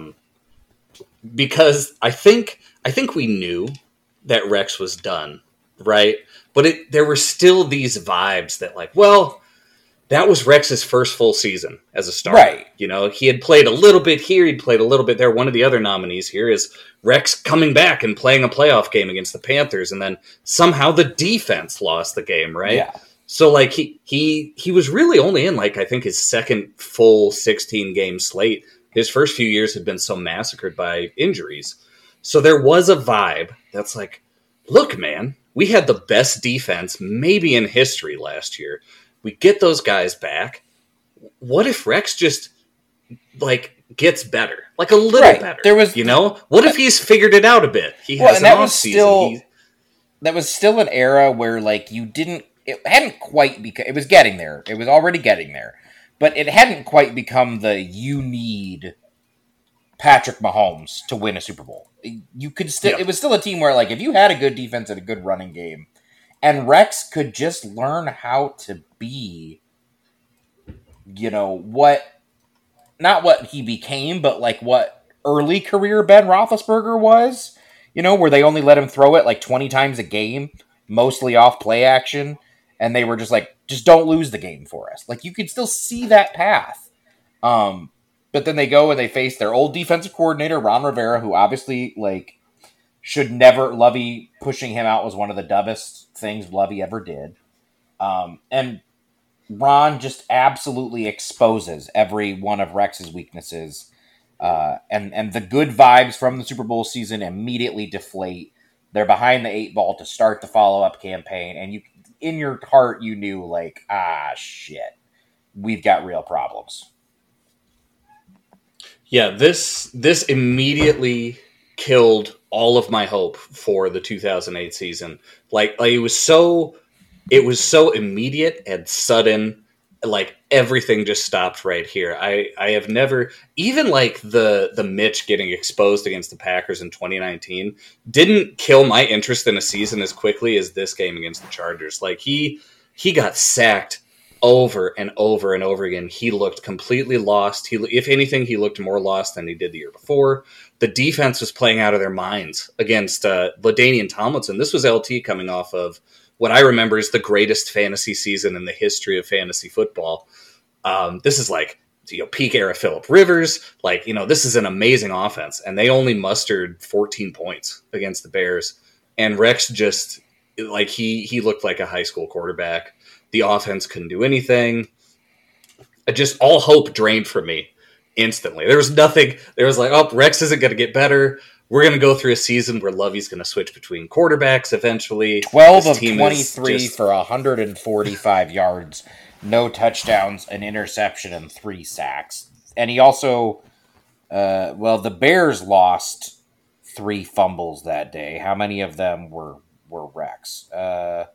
Because I think we knew that Rex was done, right? But there were still these vibes that, like, well, that was Rex's first full season as a starter. Right. You know, he had played a little bit here, he'd played a little bit there. One of the other nominees here is Rex coming back and playing a playoff game against the Panthers, and then somehow the defense lost the game, right? Yeah. So, like, he was really only in, like, I think his second full 16-game slate. His first few years had been so massacred by injuries. So there was a vibe that's like, look, man, we had the best defense maybe in history last year. We get those guys back. What if Rex just, like, gets better? Like, a little better. There was, what if he's figured it out a bit? He has an off season. That was still an era where, like, it hadn't quite become, it was getting there. It was already getting there. But it hadn't quite become you need Patrick Mahomes to win a Super Bowl. You could still, It was still a team where, like, if you had a good defense and a good running game, and Rex could just learn how to be, not what he became, but like what early career Ben Roethlisberger was, where they only let him throw it like 20 times a game, mostly off play action. And they were just like, just don't lose the game for us. Like, you could still see that path. But then they go and they face their old defensive coordinator, Ron Rivera, who obviously, like, should never, Lovey pushing him out was one of the dumbest things Lovey ever did. And Ron just absolutely exposes every one of Rex's weaknesses. And the good vibes from the Super Bowl season immediately deflate. They're behind the 8 ball to start the follow-up campaign. And in your heart, you knew, like, shit, we've got real problems. Yeah, this immediately killed all of my hope for the 2008 season. Like it was so immediate and sudden. Like, everything just stopped right here. I have never, even like the Mitch getting exposed against the Packers in 2019 didn't kill my interest in a season as quickly as this game against the Chargers. Like, he got sacked over and over and over again. He looked completely lost. If anything, he looked more lost than he did the year before. The defense was playing out of their minds against LaDainian Tomlinson. This was LT coming off of what I remember is the greatest fantasy season in the history of fantasy football. This is like, peak era Phillip Rivers. Like, this is an amazing offense, and they only mustered 14 points against the Bears. And Rex just, like, he looked like a high school quarterback. The offense couldn't do anything. Just all hope drained from me instantly. There was nothing. There was like, Rex isn't going to get better. We're going to go through a season where Lovey's going to switch between quarterbacks eventually. 12 of 23 for 145 yards, no touchdowns, an interception, and 3 sacks. And he also, the Bears lost 3 fumbles that day. How many of them were Rex?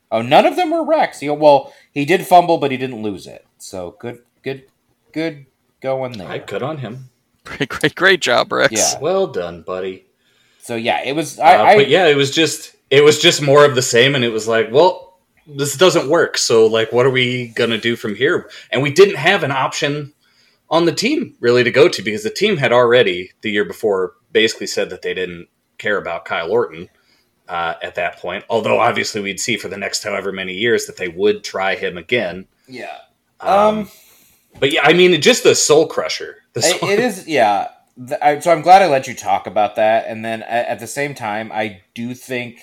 Oh, none of them were wrecks. Well, he did fumble, but he didn't lose it. So good going there. Good on him. Great job, Rex. Yeah. Well done, buddy. So yeah, it was. But yeah, it was just more of the same, and it was like, well, this doesn't work. So like, what are we gonna do from here? And we didn't have an option on the team really to go to, because the team had already the year before basically said that they didn't care about Kyle Orton at that point. Although obviously we'd see for the next however many years that they would try him again. Yeah. But yeah, I mean, just the soul crusher. It is, yeah. So I'm glad I let you talk about that. And then at the same time, I do think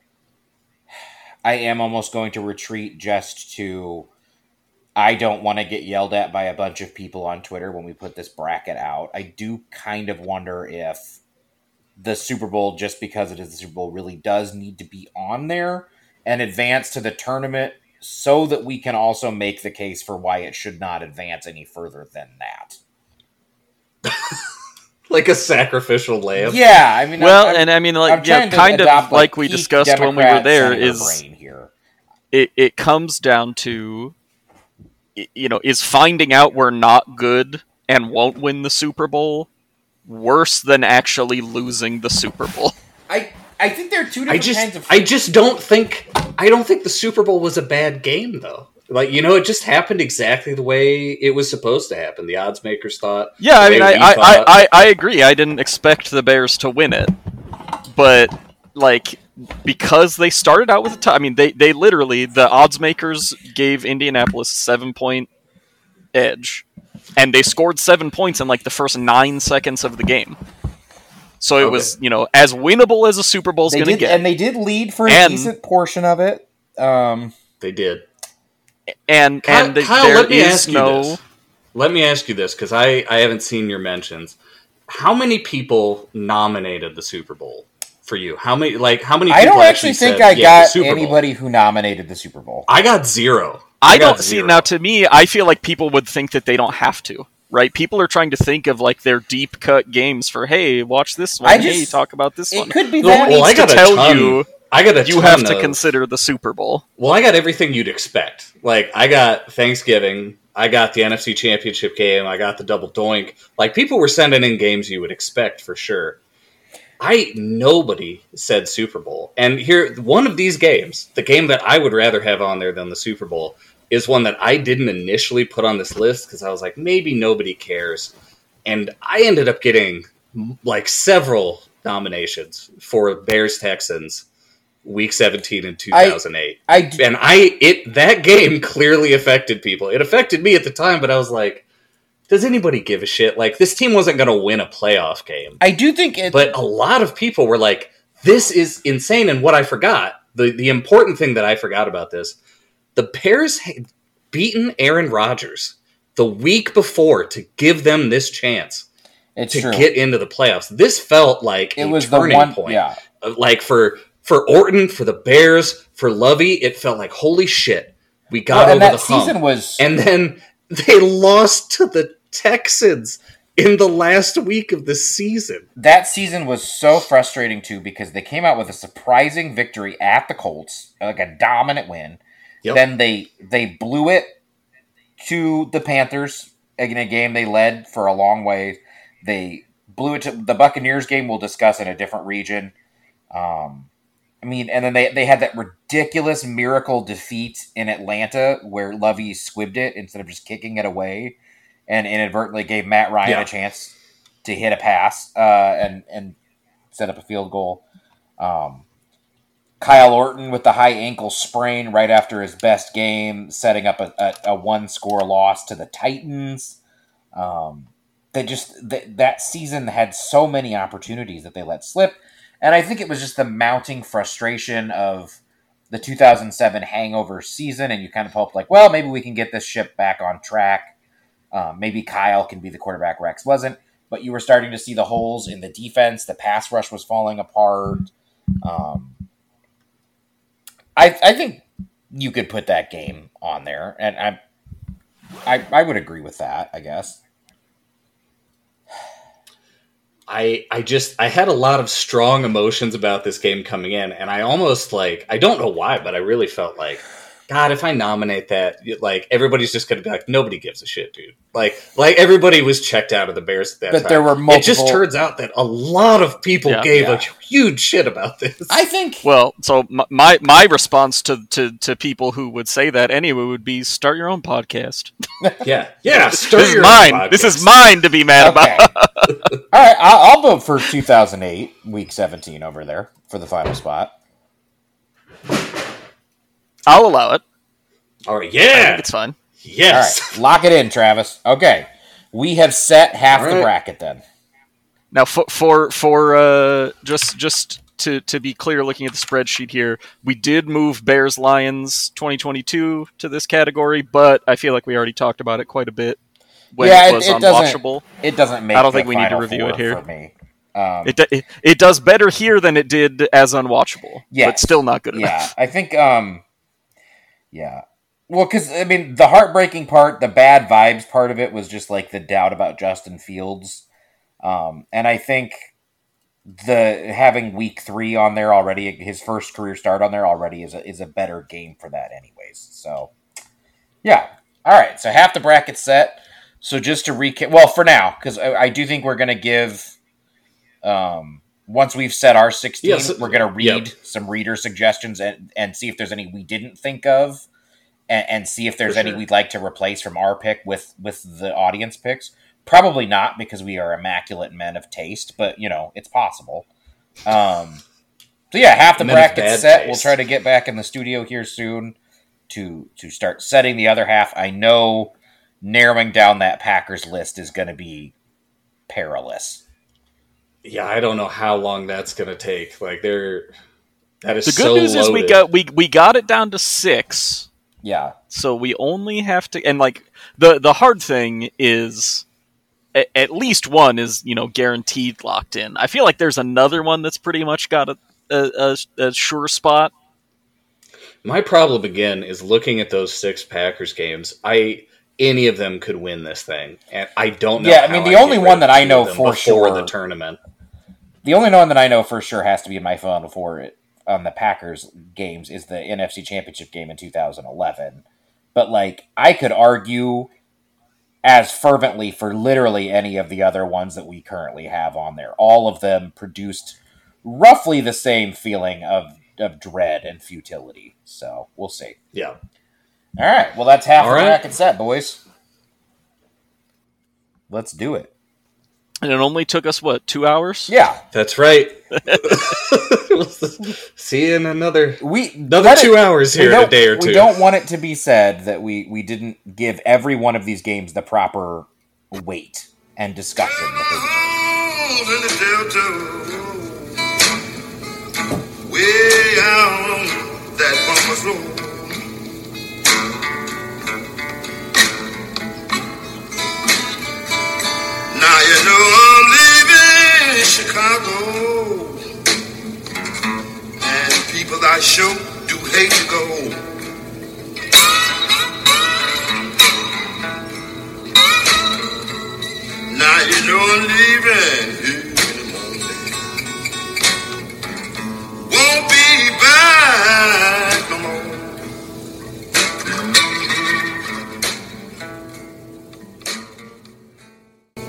I am almost going to retreat just to, I don't want to get yelled at by a bunch of people on Twitter when we put this bracket out. I do kind of wonder if the Super Bowl, just because it is the Super Bowl, really does need to be on there and advance to the tournament so that we can also make the case for why it should not advance any further than that. Like a sacrificial lamb. Yeah, I mean, kind of like we discussed when we were there, is it comes down to, is finding out we're not good and won't win the Super Bowl worse than actually losing the Super Bowl? I think there are two different kinds of... I don't think the Super Bowl was a bad game, though. Like, it just happened exactly the way it was supposed to happen. The odds makers thought. Yeah, I mean, I agree. I didn't expect the Bears to win it, but like, because they started out with I mean, they literally, the odds makers gave Indianapolis a 7-point edge, and they scored 7 points in like the first 9 seconds of the game. So it was, as winnable as a Super Bowl's going to get. And they did lead for a decent portion of it. They did. And Kyle, there let me is ask you this. Let me ask you this, because I haven't seen your mentions. How many people nominated the Super Bowl for you? How many people I don't actually think I got anybody who nominated the Super Bowl. I got 0. I don't see, now to me, I feel like people would think that they don't have to. Right, people are trying to think of like their deep cut games for, hey, watch this one. Hey, talk about this one. It could be that. Well, I got to tell you, you have to consider the Super Bowl. Well, I got everything you'd expect. Like, I got Thanksgiving, I got the NFC Championship game, I got the double doink. Like, people were sending in games you would expect for sure. Nobody said Super Bowl, and here, one of these games, the game that I would rather have on there than the Super Bowl, is one that I didn't initially put on this list because I was like, maybe nobody cares. And I ended up getting like several nominations for Bears-Texans Week 17 in 2008. That game clearly affected people. It affected me at the time, but I was like, does anybody give a shit? Like, this team wasn't going to win a playoff game. I do think But a lot of people were like, this is insane. And what I forgot, the important thing that I forgot about this, the Bears had beaten Aaron Rodgers the week before to give them this chance get into the playoffs. This felt like a turning point. Yeah. Like for Orton, for the Bears, for Lovey, it felt like, holy shit, we got over the hump. And then they lost to the Texans in the last week of the season. That season was so frustrating, too, because they came out with a surprising victory at the Colts, like a dominant win. Yep. Then they blew it to the Panthers in a game they led for a long way. They blew it to the Buccaneers game we'll discuss in a different region. And then they had that ridiculous miracle defeat in Atlanta where Lovey squibbed it instead of just kicking it away and inadvertently gave Matt Ryan a chance to hit a pass and set up a field goal. Kyle Orton with the high ankle sprain right after his best game, setting up a one-score loss to the Titans. That season had so many opportunities that they let slip. And I think it was just the mounting frustration of the 2007 hangover season, and you kind of hope like, well, maybe we can get this ship back on track. Maybe Kyle can be the quarterback Rex wasn't. But you were starting to see the holes in the defense. The pass rush was falling apart. I think you could put that game on there, and I would agree with that, I guess. I had a lot of strong emotions about this game coming in, and I almost I don't know why, but I really felt like, God, if I nominate that, everybody's just going to be like, nobody gives a shit, dude. Like everybody was checked out of the Bears at that time. There were multiple... It just turns out that a lot of people gave a huge shit about this. I think... Well, so my response to people who would say that anyway would be, start your own podcast. Yeah, start your own podcast. This is mine to be mad about. All right, I'll vote for 2008, Week 17 over there for the final spot. I'll allow it. All right, yeah. I think it's fine. Yes. All right, lock it in, Travis. Okay, we have set half the bracket then. Now, for just to be clear, looking at the spreadsheet here, we did move Bears Lions 2022 to this category, but I feel like we already talked about it quite a bit when it was unwatchable. It doesn't make. I don't think we need to review it here. For me. It does better here than it did as unwatchable. Yes. But still not good enough. Yeah, I think. Yeah. Well, because, I mean, the heartbreaking part, the bad vibes part of it was just, the doubt about Justin Fields. And I think having Week 3 on there already, his first career start on there already is a better game for that anyways. So, yeah. All right, so half the bracket's set. So just to recap, well, for now, because I do think we're going to give, once we've set our 16, we're going to read some reader suggestions and see if there's any we didn't think of, and see if there's any we'd like to replace from our pick with the audience picks. Probably not, because we are immaculate men of taste, but, it's possible. So yeah, half the bracket's set. Taste. We'll try to get back in the studio here soon to start setting the other half. I know narrowing down that Packers list is going to be perilous. Yeah, I don't know how long that's going to take. That is the good news is we got it down to 6. Yeah. So we only have to, and the hard thing is, at least one is guaranteed locked in. I feel like there's another one that's pretty much got a sure spot. My problem again is looking at those 6 Packers games. Any of them could win this thing, and I don't know. Yeah, I mean, the only one that I know for sure the tournament. The only one that I know for sure has to be in my phone for it on the Packers games is the NFC Championship game in 2011. But I could argue as fervently for literally any of the other ones that we currently have on there. All of them produced roughly the same feeling of dread and futility. So we'll see. Yeah. All right. Well, that's half the bracket set, boys. Let's do it. And it only took us, 2 hours? Yeah. That's right. See you in another 2 hours here in a day or two. We don't want it to be said that we didn't give every one of these games the proper weight and discussion. Way out on that bumper's road. Now you know I'm leaving Chicago, and people I sure do hate to go. Now you know I'm leaving